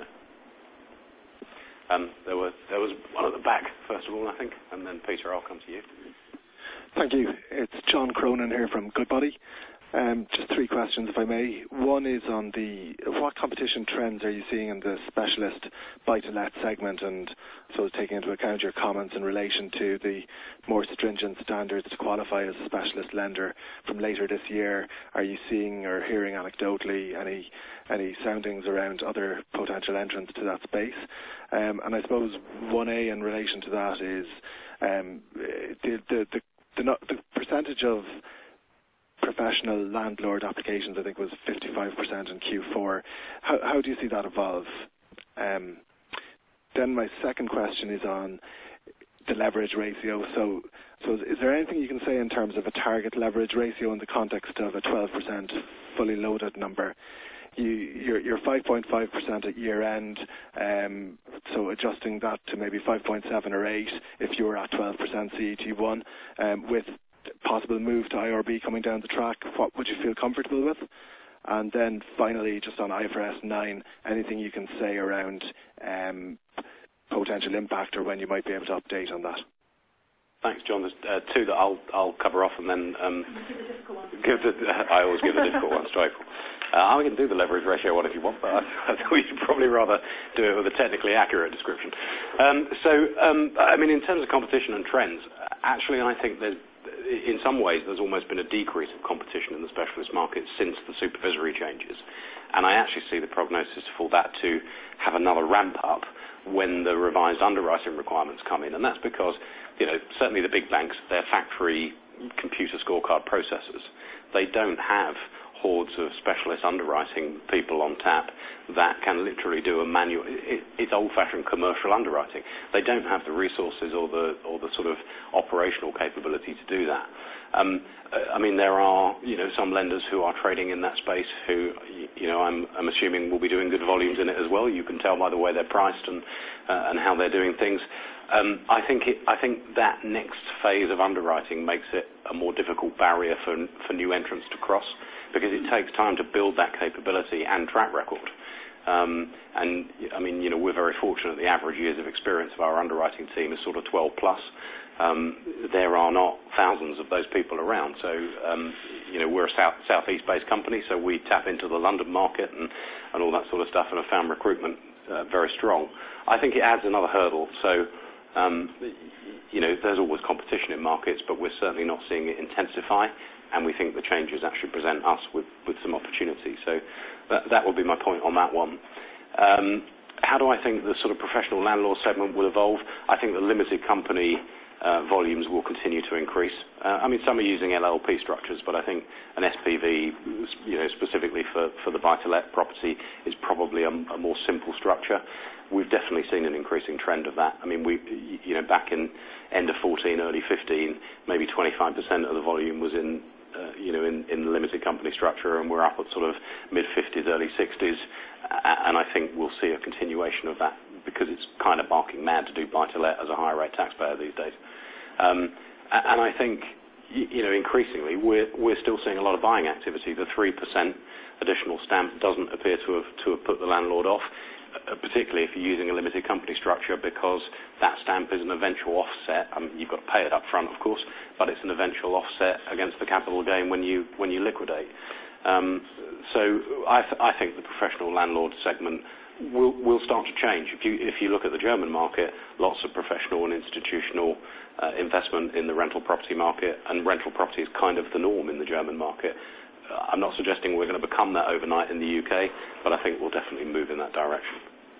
Um, there, were, there was one at the back, first of all, I think, and then Peter, I'll come to you. Thank you. It's John Cronin here from Goodbody. Um, just three questions, if I may. One is on the what competition trends are you seeing in the specialist buy-to-let segment, and so taking into account your comments in relation to the more stringent standards to qualify as a specialist lender from later this year. Are you seeing or hearing anecdotally any any soundings around other potential entrants to that space? Um, and I suppose one A in relation to that is um, the, the, the, the, the percentage of professional landlord applications, I think, was fifty-five percent in Q four. How, how do you see that evolve? Um, then my second question is on the leverage ratio. So, so is there anything you can say in terms of a target leverage ratio in the context of a twelve percent fully loaded number? You, you're, you're five point five percent at year end, um, so adjusting that to maybe five point seven or eight if you were at twelve percent C E T one, um, with possible move to I R B coming down the track, what would you feel comfortable with? And then finally, just on I F R S nine, anything you can say around um, potential impact or when you might be able to update on that? Thanks, John. There's uh, two that I'll I'll cover off, and then um, give the difficult one. Give the, I always give the difficult one straight. Uh, I can do the leverage ratio one if you want, but I, I think we should probably rather do it with a technically accurate description. Um, so, um, I mean, in terms of competition and trends, actually, I think there's in some ways there's almost been a decrease of competition in the specialist market since the supervisory changes, and I actually see the prognosis for that to have another ramp up when the revised underwriting requirements come in. And that's because, you know, certainly the big banks, they're factory computer scorecard processors. They don't have hordes of specialist underwriting people on tap that can literally do a manual. It, it's old-fashioned commercial underwriting. They don't have the resources or the or the sort of operational capability to do that. Um, I mean, there are you know some lenders who are trading in that space who you know I'm, I'm assuming will be doing good volumes in it as well. You can tell by the way they're priced and uh, and how they're doing things. Um, I think it, I think that next phase of underwriting makes it a more difficult barrier for for new entrants to cross, because it takes time to build that capability and track record. Um, and I mean, you know, we're very fortunate. The average years of experience of our underwriting team is sort of twelve plus. Um, there are not thousands of those people around. So, um, you know, we're a south southeast-based company, so we tap into the London market and, and all that sort of stuff, and have found recruitment uh, very strong. I think it adds another hurdle. So, um, you know, there's always competition in markets, but we're certainly not seeing it intensify. And we think the changes actually present us with, with some opportunity. So that, that would be my point on that one. Um, how do I think the sort of professional landlord segment will evolve? I think the limited company uh, volumes will continue to increase. Uh, I mean, some are using L L P structures, but I think an S P V, you know, specifically for, for the buy-to-let property, is probably a, a more simple structure. We've definitely seen an increasing trend of that. I mean, we, you know, back in end of fourteen, early fifteen, maybe twenty-five percent of the volume was in Uh, you know, in, in the limited company structure, and we're up at sort of mid-fifties, early sixties, and I think we'll see a continuation of that because it's kind of barking mad to do buy-to-let as a higher rate taxpayer these days. Um, and I think, you know, increasingly we're, we're still seeing a lot of buying activity. The three percent additional stamp doesn't appear to have, to have put the landlord off, particularly if you're using a limited company structure, because that stamp is an eventual offset. I mean, you've got to pay it up front, of course, but it's an eventual offset against the capital gain when you when you liquidate. Um, so I, th- I think the professional landlord segment will will start to change. If you if you look at the German market, lots of professional and institutional uh, investment in the rental property market, and rental property is kind of the norm in the German market. Uh, I'm not suggesting we're going to become that overnight in the U K, but I think we'll definitely move in that direction.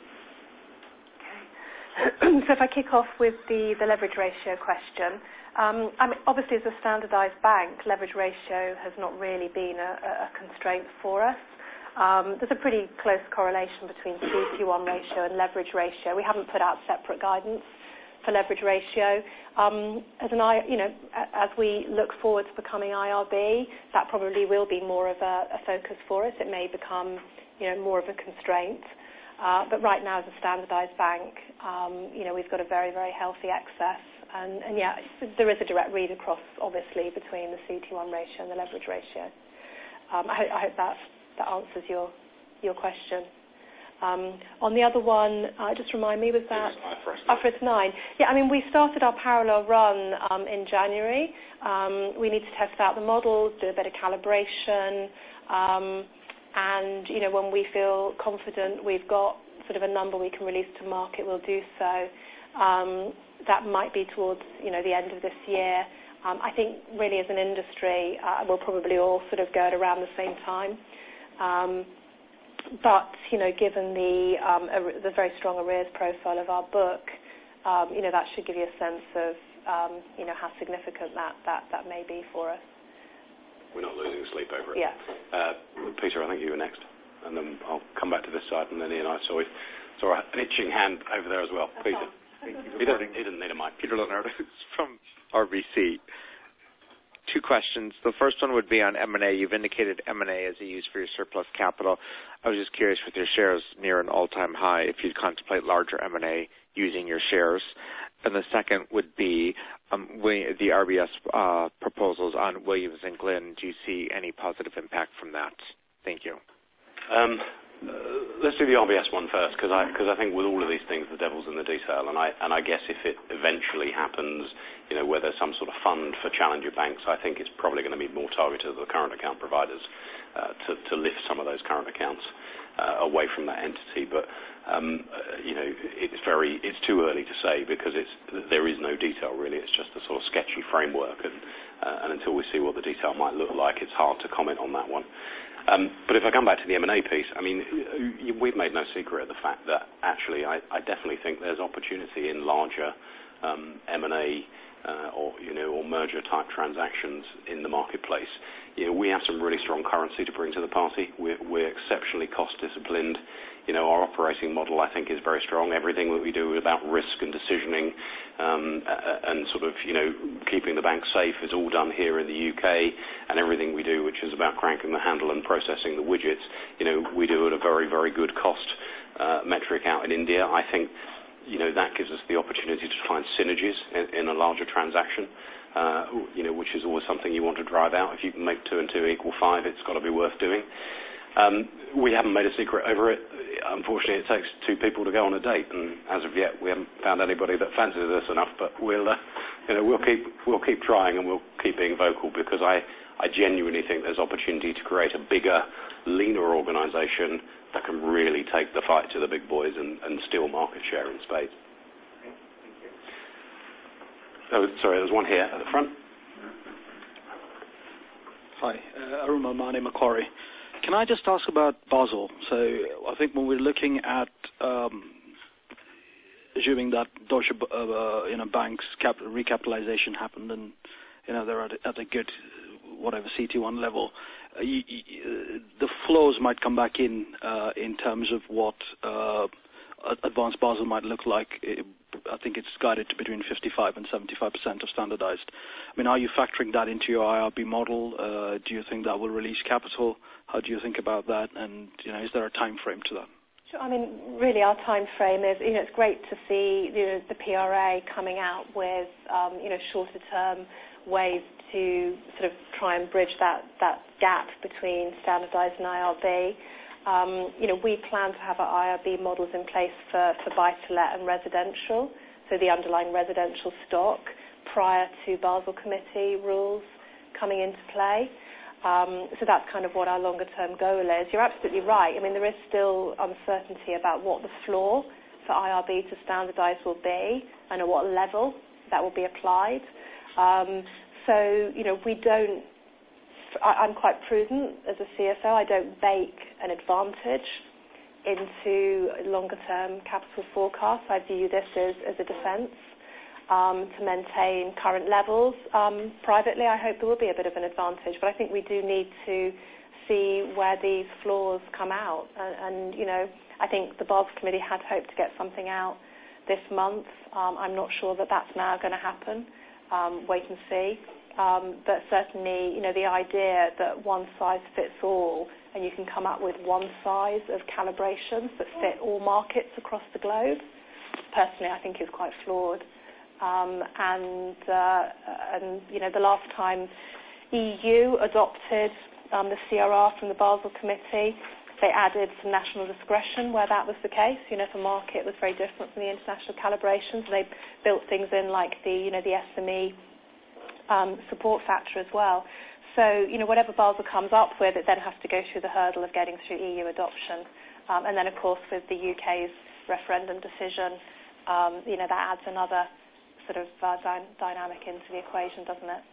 Okay. So if I kick off with the, the leverage ratio question, um, I mean, obviously as a standardised bank, leverage ratio has not really been a, a constraint for us. Um, there's a pretty close correlation between C E T one ratio and leverage ratio. We haven't put out separate guidance for leverage ratio. Um, as an I, you know, as we look forward to becoming I R B, that probably will be more of a, a focus for us. It may become, you know, more of a constraint. Uh, but right now, as a standardised bank, um, you know, we've got a very, very healthy excess. And, and yeah, there is a direct read across, obviously, between the C E T one ratio and the leverage ratio. Um, I, I hope that that answers your your question. Um, on the other one, uh, just remind me, was that I F R S nine? Yeah, I mean, we started our parallel run um, in January. Um, we need to test out the models, do a bit of calibration, um, and you know, when we feel confident we've got sort of a number we can release to market, we'll do so. Um, that might be towards you know the end of this year. Um, I think really as an industry, uh, we'll probably all sort of go at around the same time. Um, but, you know, given the, um, ar- the very strong arrears profile of our book, um, you know, that should give you a sense of, um, you know, how significant that, that, that may be for us. We're not losing sleep over it. Yeah. Uh, Peter, I think you were next. And then I'll come back to this side, and then Ian, I saw, saw an itching hand over there as well. That's Peter. Thank you. He doesn't, he doesn't need a mic. Peter Leonardo from R B C. Two questions. The first one would be on M and A. You've indicated M and A as a use for your surplus capital. I was just curious, with your shares near an all-time high, if you'd contemplate larger M and A using your shares. And the second would be um, the R B S uh, proposals on Williams and Glyn. Do you see any positive impact from that? Thank you. Um, Uh, let's do the R B S one first, because I, cause I think with all of these things, the devil's in the detail. And I, and I guess if it eventually happens, you know, where there's some sort of fund for challenger banks, I think it's probably going to be more targeted at the current account providers uh, to, to lift some of those current accounts uh, away from that entity. But um, uh, you know, it's very, it's too early to say, because it's there is no detail really. It's just a sort of sketchy framework, and, uh, and until we see what the detail might look like, it's hard to comment on that one. Um, but if I come back to the M and A piece, I mean, we've made no secret of the fact that actually I, I definitely think there's opportunity in larger um, M and A uh, or, you know, or merger type transactions in the marketplace. You know, we have some really strong currency to bring to the party. We're, we're exceptionally cost disciplined. You know, our operating model, I think, is very strong. Everything that we do about risk and decisioning um, and sort of, you know, keeping the bank safe is all done here in the U K, and everything we do, which is about cranking the handle and processing the widgets, you know, we do at a very, very good cost uh, metric out in India. I think, you know, that gives us the opportunity to find synergies in, in a larger transaction, uh, you know, which is always something you want to drive out. If you can make two and two equal five, it's got to be worth doing. Um, we haven't made a secret over it. Unfortunately, it takes two people to go on a date, and as of yet, we haven't found anybody that fancies us enough. But we'll, uh, you know, we'll keep we'll keep trying, and we'll keep being vocal, because I, I genuinely think there's opportunity to create a bigger, leaner organisation that can really take the fight to the big boys and, and steal market share in spades. Okay, thank you. Oh, sorry, there's one here at the front. Hi, uh, Arun Malmani, Macquarie. Can I just ask about Basel? So I think when we're looking at um, assuming that Deutsche uh, you know, Bank's cap- recapitalization happened, and you know they're at, at a good whatever C T one level, uh, you, you, the flows might come back in uh, in terms of what uh, advanced Basel might look like. I think it's guided to between fifty-five and seventy-five percent of standardized. I mean, are you factoring that into your I R B model? Uh, do you think that will release capital? How do you think about that? And, you know, is there a time frame to that? Sure. I mean, really, our time frame is, you know, it's great to see you know, the P R A coming out with, um, you know, shorter term ways to sort of try and bridge that, that gap between standardized and I R B. Um, you know, we plan to have our I R B models in place for, for buy-to-let and residential, so the underlying residential stock, prior to Basel Committee rules coming into play. Um, so that's kind of what our longer-term goal is. You're absolutely right. I mean, there is still uncertainty about what the floor for I R B to standardise will be and at what level that will be applied. Um, so, you know, we don't, I, I'm quite prudent as a C F O. I don't bake an advantage into longer-term capital forecasts. I view this as, as a defence. Um, to maintain current levels. Um, privately, I hope there will be a bit of an advantage, but I think we do need to see where these floors come out. And, and you know, I think the Basel Committee had hoped to get something out this month. Um, I'm not sure that that's now going to happen. Um, wait and see. Um, but certainly, you know, the idea that one size fits all and you can come up with one size of calibrations that fit all markets across the globe, personally, I think is quite flawed. Um, and, uh, and, you know, the last time E U adopted um, the C R R from the Basel Committee, they added some national discretion where that was the case. You know, if a market was very different from the international calibrations, they built things in like the, you know, the S M E um, support factor as well. So, you know, whatever Basel comes up with, it then has to go through the hurdle of getting through E U adoption. Um, and then, of course, with the U K's referendum decision, um, you know, that adds another sort of uh, dy- dynamic into the equation, doesn't it?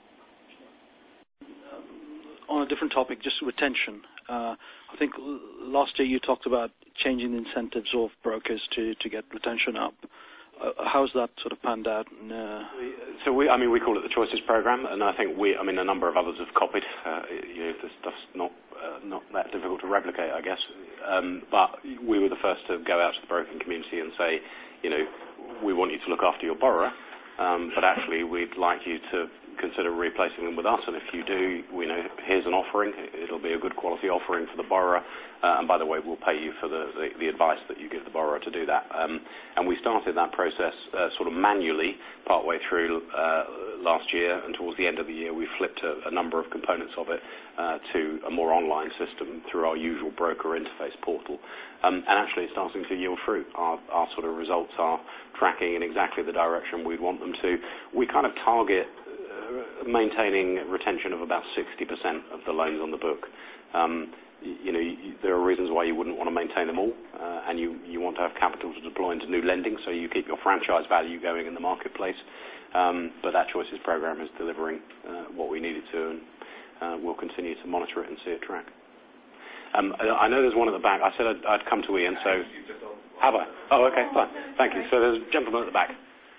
On a different topic, just retention. Uh, I think l- last year you talked about changing the incentives of brokers to, to get retention up. Uh, how's that sort of panned out? And, uh... So we, I mean, we call it the Choices Programme, and I think we, I mean, a number of others have copied. Uh, you know, this stuff's not uh, not that difficult to replicate, I guess. Um, but we were the first to go out to the broking community and say, you know, we want you to look after your borrower. Um, but actually, we'd like you to consider replacing them with us. And if you do, we know here's an offering. It'll be a good quality offering for the borrower. Uh, and by the way, we'll pay you for the, the, the advice that you give the borrower to do that. Um, and we started that process uh, sort of manually partway through uh, last year. And towards the end of the year, we flipped a, a number of components of it uh, to a more online system through our usual broker interface portal. Um, and actually, it's starting to yield fruit. Our, our sort of results are tracking in exactly the direction we'd want them to. We kind of target uh, maintaining retention of about sixty percent of the loans on the book. Um, you, you know, you, there are reasons why you wouldn't want to maintain them all, uh, and you, you want to have capital to deploy into new lending, so you keep your franchise value going in the marketplace. Um, but that Choices Programme is delivering uh, what we need it to, and uh, we'll continue to monitor it and see it track. Um, I know there's one at the back. I said I'd, I'd come to Ian, so... Have I? Oh, okay, fine. Thank you. So there's a gentleman at the back.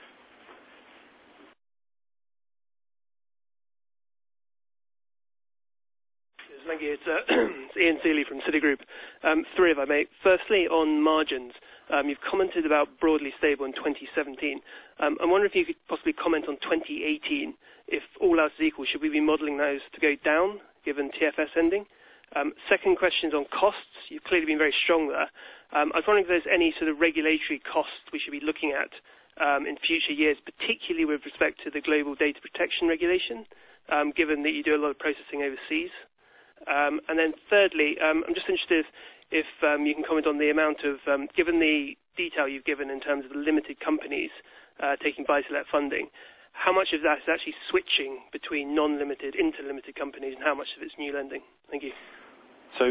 Thank you. It's, uh, it's Ian Seeley from Citigroup. Um, three, if I may. Firstly, on margins, um, you've commented about broadly stable in twenty seventeen. Um, I wonder if you could possibly comment on twenty eighteen. If all else is equal, should we be modelling those to go down, given T F S ending? Um, second question is on costs. You've clearly been very strong there. Um, I was wondering if there's any sort of regulatory costs we should be looking at um, in future years, particularly with respect to the global data protection regulation, um, given that you do a lot of processing overseas. Um, and then thirdly, um, I'm just interested if, if um, you can comment on the amount of, um, given the detail you've given in terms of the limited companies uh, taking buy-to-let funding, how much of that is actually switching between non-limited into limited companies and how much of it's new lending? Thank you. So,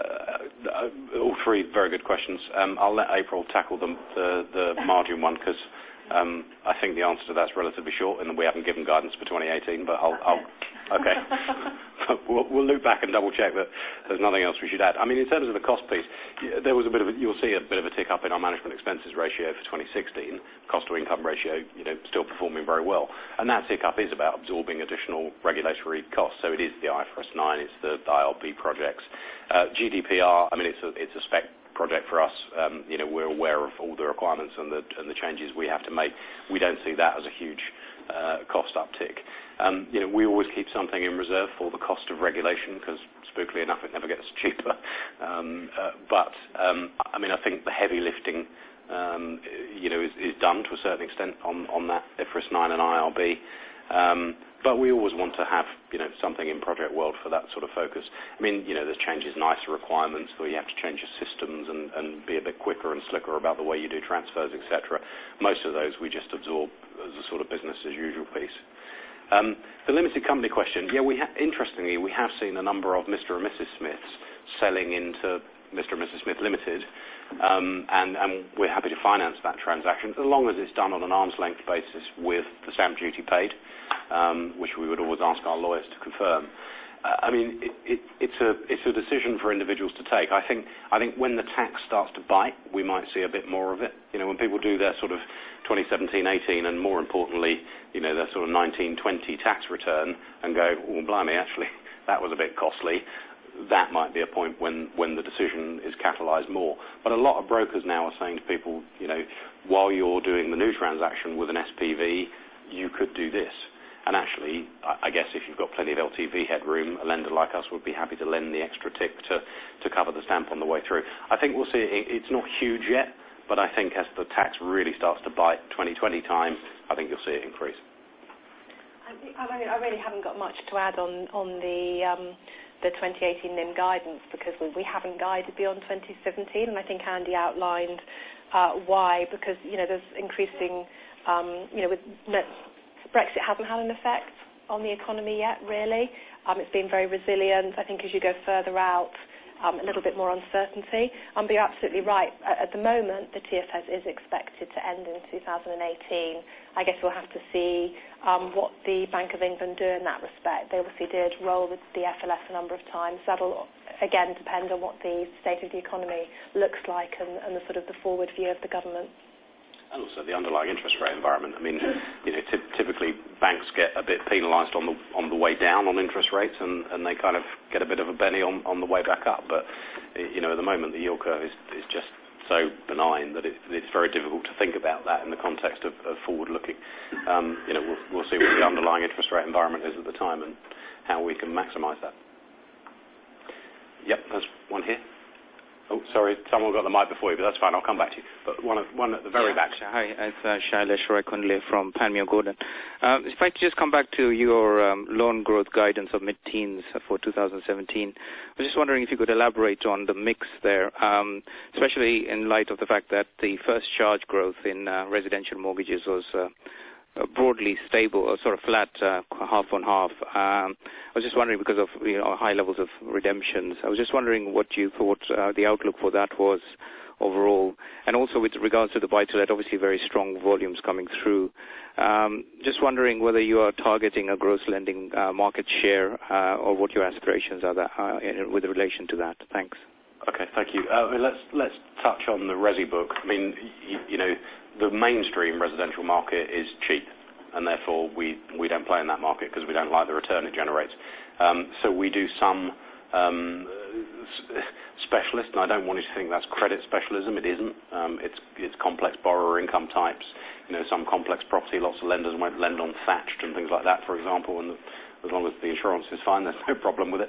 uh, all three very good questions. Um, I'll let April tackle the, the, the margin one because um, I think the answer to that's relatively short, and we haven't given guidance for twenty eighteen. But I'll, I'll okay, we'll, we'll loop back and double check that there's nothing else we should add. I mean, in terms of the cost piece, there was a bit of a, you'll see a bit of a tick up in our management expenses ratio for twenty sixteen. Cost to income ratio, you know, still performing very well, and that tick up is about absorbing additional regulatory costs. So it is the I F R S nine, it's the I R B projects, uh, G D P R. I mean, it's a it's a spec project for us. Um, you know, we're aware of all the requirements and the and the changes we have to make. We don't see that as a huge uh, cost uptick. Um, you know, we always keep something in reserve for the cost of regulation because, spookily enough, it never gets cheaper. Um, uh, but um, I mean, I think the heavy lifting, um, you know, is, is done to a certain extent on on that I F R S nine and I R B. Um, but we always want to have, you know, something in Project World for that sort of focus. I mean, you know, there's changes in I S A requirements where you have to change your systems and, and be a bit quicker and slicker about the way you do transfers, et cetera. Most of those we just absorb as a sort of business as usual piece. Um, the limited company question, yeah, we ha- interestingly, we have seen a number of Mister and Missus Smiths selling into Mister and Missus Smith Limited, um, and, and we're happy to finance that transaction as long as it's done on an arm's length basis with the stamp duty paid, um, which we would always ask our lawyers to confirm. Uh, I mean, it, it, it's a it's a decision for individuals to take. I think I think when the tax starts to bite, we might see a bit more of it. You know, when people do their sort of twenty seventeen eighteen and more importantly, you know, their sort of nineteen twenty tax return and go, oh, blimey, actually, that was a bit costly. That might be a point when, when the decision is catalysed more. But a lot of brokers now are saying to people, you know, while you're doing the new transaction with an S P V, you could do this. And actually, I guess if you've got plenty of L T V headroom, a lender like us would be happy to lend the extra tick to, to cover the stamp on the way through. I think we'll see it. It's not huge yet, but I think as the tax really starts to bite twenty twenty time, I think you'll see it increase. I, mean, I really haven't got much to add on, on the... Um, the twenty eighteen N I M guidance because we, we haven't guided beyond twenty seventeen, and I think Andy outlined uh, why, because, you know, there's increasing, um, you know, with Brexit hasn't had an effect on the economy yet, really. Um, it's been very resilient. I think as you go further out, um, a little bit more uncertainty. Um, but you're absolutely right. At, at the moment, the T F S is expected to end in two thousand eighteen. I guess we'll have to see um, what the Bank of England do in that respect. They obviously did roll the, the F L S a number of times. That'll, again, depend on what the state of the economy looks like and, and the sort of the forward view of the government. And also the underlying interest rate environment. I mean, you know, t- typically banks get a bit penalised on the on the way down on interest rates, and, and they kind of get a bit of a benny on, on the way back up. But you know, at the moment, the yield curve is, is just so benign that it, it's very difficult to think about that in the context of, of forward-looking. Um, you know, we'll, we'll see what the underlying interest rate environment is at the time and how we can maximise that. Yep, there's one here. Oh, sorry, someone got the mic before you, but that's fine. I'll come back to you. But one, at, one at the very yeah, back. Hi, it's uh, Shailesh Roy-Kundle from Panmure Gordon. Um, if I could just come back to your um, loan growth guidance of mid-teens for two thousand seventeen, I was just wondering if you could elaborate on the mix there, um, especially in light of the fact that the first charge growth in uh, residential mortgages was uh, Uh, broadly stable, or sort of flat, uh, half on half. Um, I was just wondering, because of you know high levels of redemptions, I was just wondering what you thought uh, the outlook for that was overall, and also with regards to the buy-to-let, obviously very strong volumes coming through. Um, just wondering whether you are targeting a gross lending uh, market share, uh, or what your aspirations are that, uh, in, with relation to that. Thanks. Okay, thank you. Uh, let's let's touch on the resi book. I mean, you, you know, the mainstream residential market is cheap, and therefore we, we don't play in that market because we don't like the return it generates. Um, so we do some um, specialist, and I don't want you to think that's credit specialism. It isn't. Um, it's it's complex borrower income types. You know, some complex property. Lots of lenders won't lend on thatched and things like that, for example, and as long as the insurance is fine, there's no problem with it.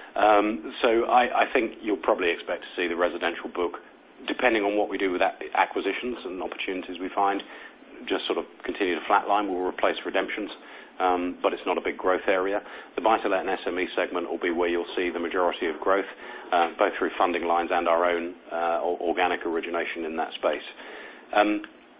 Um, so I, I think you'll probably expect to see the residential book, depending on what we do with acquisitions and opportunities we find, just sort of continue to flatline. We'll replace redemptions, um, but it's not a big growth area. The buy-to-let and S M E segment will be where you'll see the majority of growth, uh, both through funding lines and our own uh, organic origination in that space. Um,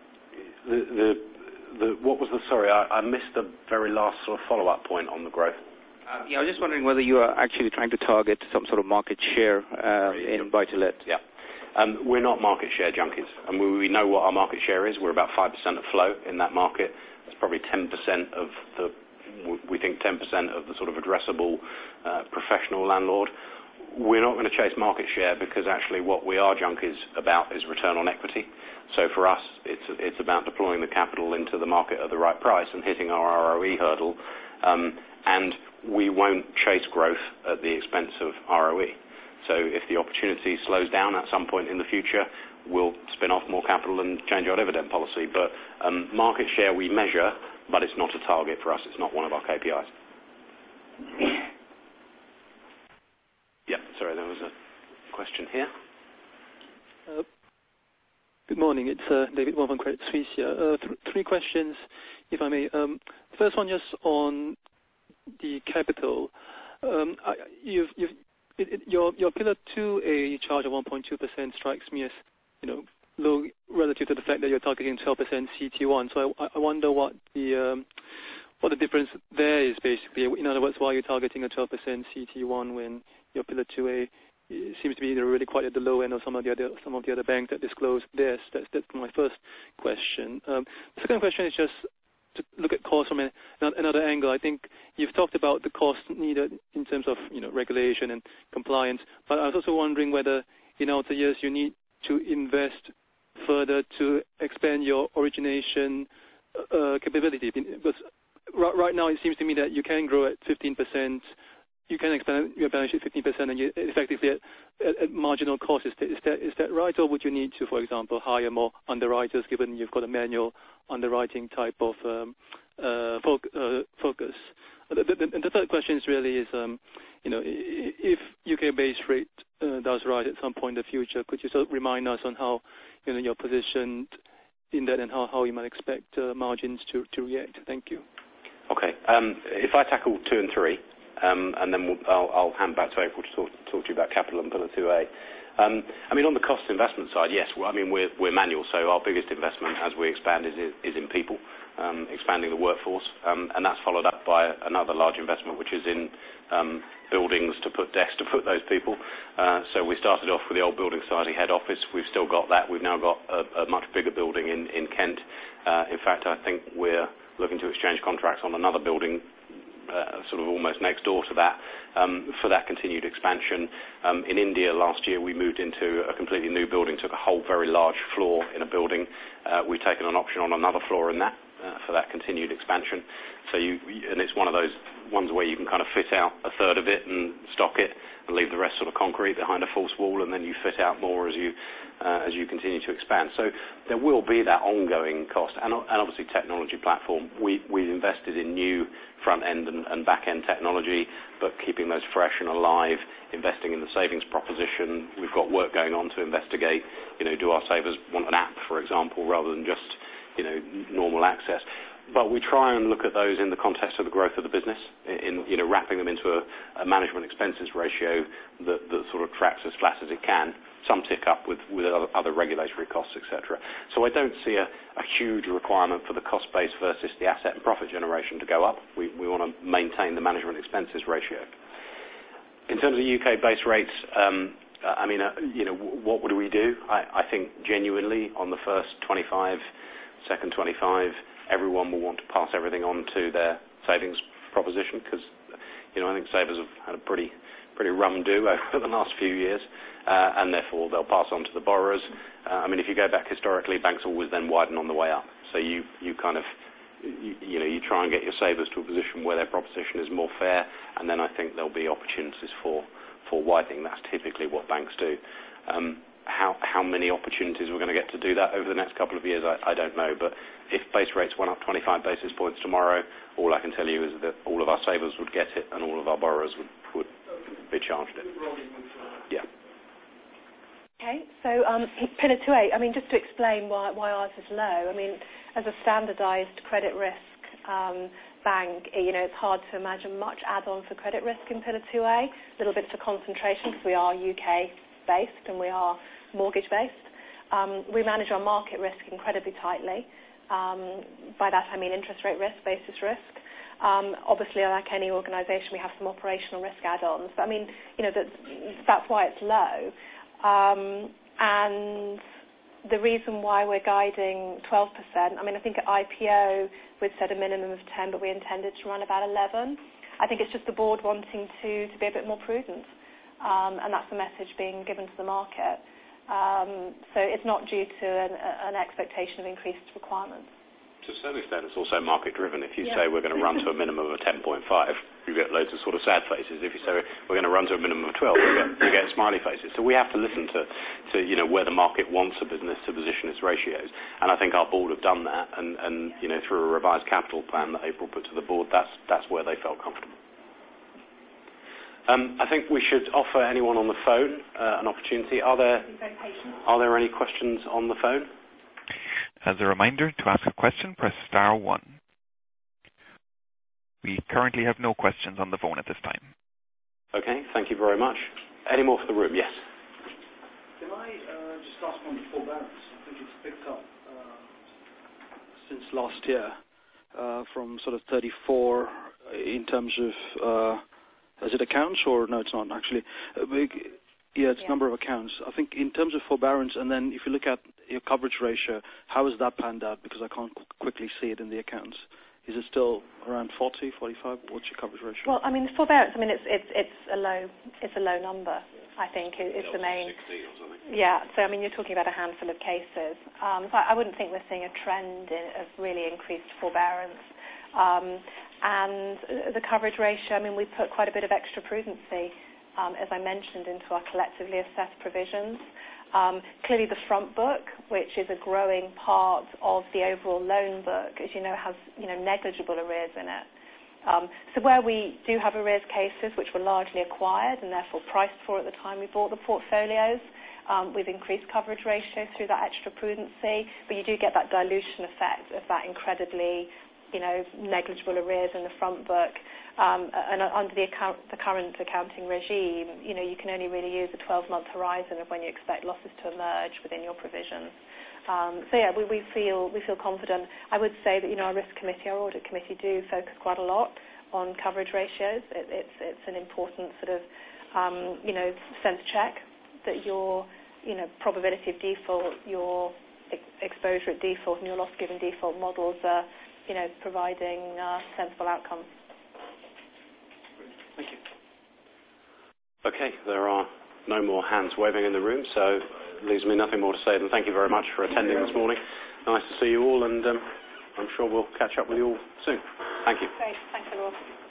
the, the The, what was the, sorry, I, I missed the very last sort of follow-up point on the growth. Uh, yeah, I was just wondering whether you are actually trying to target some sort of market share uh, in buy-to-let. Yeah. Um, we're not market share junkies, and we, we know what our market share is. We're about five percent of flow in that market. It's probably ten percent of the, we think ten percent of the sort of addressable uh, professional landlord. We're not going to chase market share because actually what we are junkies about is return on equity. So for us, it's it's about deploying the capital into the market at the right price and hitting our R O E hurdle. Um, and we won't chase growth at the expense of R O E. So if the opportunity slows down at some point in the future, we'll spin off more capital and change our dividend policy. But um, market share we measure, but it's not a target for us. It's not one of our K P Is. Yeah, sorry, there was a question here. Uh, good morning. It's uh, David Wong from Credit Suisse here. Uh, th- three questions, if I may. Um, first one, just on the capital. Um, I, you've, you've, it, it, your, your Pillar two A charge of one point two percent strikes me as, you know, low relative to the fact that you're targeting twelve percent C T one. So I, I wonder what the um, what the difference there is basically. In other words, why you're targeting a twelve percent C T one when your Pillar two A seems to be really quite at the low end of some of the other some of the other banks that disclose this. That's that's my first question. Um, the second question is just to look at costs from an, another angle. I think you've talked about the cost needed in terms of you know regulation and compliance, but I was also wondering whether in outer years you need to invest further to expand your origination uh, capability. Because right, right now it seems to me that you can grow at fifteen percent. You can expand your balance sheet fifteen percent, and you effectively at, at, at marginal cost. Is that, is, that, is that right, or would you need to, for example, hire more underwriters, given you've got a manual underwriting type of um, uh, fo- uh, focus? The, the, the third question is really is, um, you know, if U K base rate uh, does rise at some point in the future, could you sort of remind us on how, you know, you're positioned in that and how, how you might expect uh, margins to, to react? Thank you. Okay. Um, if I tackle two and three. Um, and then we'll, I'll, I'll hand back to April to talk, talk to you about capital and Pillar two A. Um, I mean, on the cost investment side, yes, well, I mean, we're, we're manual, so our biggest investment as we expand is, is in people, um, expanding the workforce, um, and that's followed up by another large investment, which is in um, buildings to put desks to put those people. Uh, so we started off with the old Building Society head office. We've still got that. We've now got a, a much bigger building in, in Kent. Uh, in fact, I think we're looking to exchange contracts on another building Uh, sort of almost next door to that, um, for that continued expansion. Um, in India last year we moved into a completely new building, took a whole very large floor in a building. Uh, we've taken an option on another floor in that uh, for that continued expansion. So you, and it's one of those ones where you can kind of fit out a third of it and stock it and leave the rest sort of concrete behind a false wall, and then you fit out more as you uh, as you continue to expand. So there will be that ongoing cost, and, and obviously technology platform. We, we've invested in new front-end and, and back-end technology, but keeping those fresh and alive, investing in the savings proposition. We've got work going on to investigate, you know, do our savers want an app, for example, rather than just, you know, normal access. But we try and look at those in the context of the growth of the business, in, you know, wrapping them into a, a management expenses ratio that, that sort of tracks as flat as it can. Some tick up with, with other regulatory costs, et cetera. So I don't see a, a huge requirement for the cost base versus the asset and profit generation to go up. We, we want to maintain the management expenses ratio. In terms of U K base rates, um, I mean, uh, you know, what would we do? I, I think genuinely on the first twenty-five, second twenty-five, everyone will want to pass everything on to their savings proposition because, you know, I think savers have had a pretty pretty rum do over the last few years, uh, and therefore they'll pass on to the borrowers. Uh, I mean, if you go back historically, banks always then widen on the way up. So you, you kind of, you, you know, you try and get your savers to a position where their proposition is more fair, and then I think there'll be opportunities for, for widening. That's typically what banks do. Um, How, how many opportunities we're going to get to do that over the next couple of years, I, I don't know. But if base rates went up twenty-five basis points tomorrow, all I can tell you is that all of our savers would get it and all of our borrowers would, would be charged it. Yeah. Okay, so um, Pillar two A, I mean, just to explain why, why ours is low, I mean, as a standardised credit risk um, bank, you know, it's hard to imagine much add-on for credit risk in Pillar two A, a little bit for concentration because we are U K-based and we are mortgage-based. Um, we manage our market risk incredibly tightly. Um, by that I mean interest rate risk, basis risk. Um, obviously, like any organisation, we have some operational risk add-ons. But I mean, you know, that, that's why it's low. Um, and the reason why we're guiding twelve percent, I mean, I think at I P O we'd said a minimum of ten, but we intended to run about eleven. I think it's just the board wanting to, to be a bit more prudent. Um, and that's the message being given to the market. Um, so it's not due to an, an expectation of increased requirements. To a certain extent, it's also market-driven. If you yeah. say we're going to run to a minimum of ten point five, you get loads of sort of sad faces. If you say we're going to run to a minimum of twelve, you get, you get smiley faces. So we have to listen to, to, you know, where the market wants a business to position its ratios. And I think our board have done that. And, and you know, through a revised capital plan that April put to the board, that's that's where they felt comfortable. Um, I think we should offer anyone on the phone uh, an opportunity. Are there are there any questions on the phone? As a reminder, to ask a question, press star one. We currently have no questions on the phone at this time. Okay, thank you very much. Any more for the room? Yes. Can I uh, just ask on forbearance? I think it's picked up uh, since last year. uh, from sort of thirty-four in terms of, uh, is it accounts or no, it's not actually. Uh, big, yeah, it's yeah. number of accounts. I think in terms of forbearance, and then if you look at your coverage ratio, how has that panned out? Because I can't qu- quickly see it in the accounts. Is it still around forty, forty-five? What's your coverage ratio? Well, I mean, forbearance. I mean, it's it's it's a low it's a low number. I think is the main. Yeah. So I mean, you're talking about a handful of cases. Um, so I wouldn't think we're seeing a trend in, of really increased forbearance. Um, and the coverage ratio. I mean, we put quite a bit of extra prudency, um, as I mentioned, into our collectively assessed provisions. Um, clearly, the front book, which is a growing part of the overall loan book, as you know, has you know negligible arrears in it. Um, so where we do have arrears cases, which were largely acquired and therefore priced for at the time we bought the portfolios, um, we've increased coverage ratio through that extra prudency, but you do get that dilution effect of that incredibly, you know, negligible arrears in the front book. Um, and under the, account, the current accounting regime, you know, you can only really use a twelve-month horizon of when you expect losses to emerge within your provisions. Um, so yeah, we, we feel we feel confident. I would say that you know our risk committee, our audit committee, do focus quite a lot on coverage ratios. It, it's it's an important sort of um, you know sense check that your you know probability of default, your ex- exposure at default, and your loss given default models are you know providing uh, sensible outcomes. Thank you. Okay, there are no more hands waving in the room, so leaves me nothing more to say than thank you very much for attending this morning. Nice to see you all, and um, I'm sure we'll catch up with you all soon. Thank you. Great. Thanks a lot.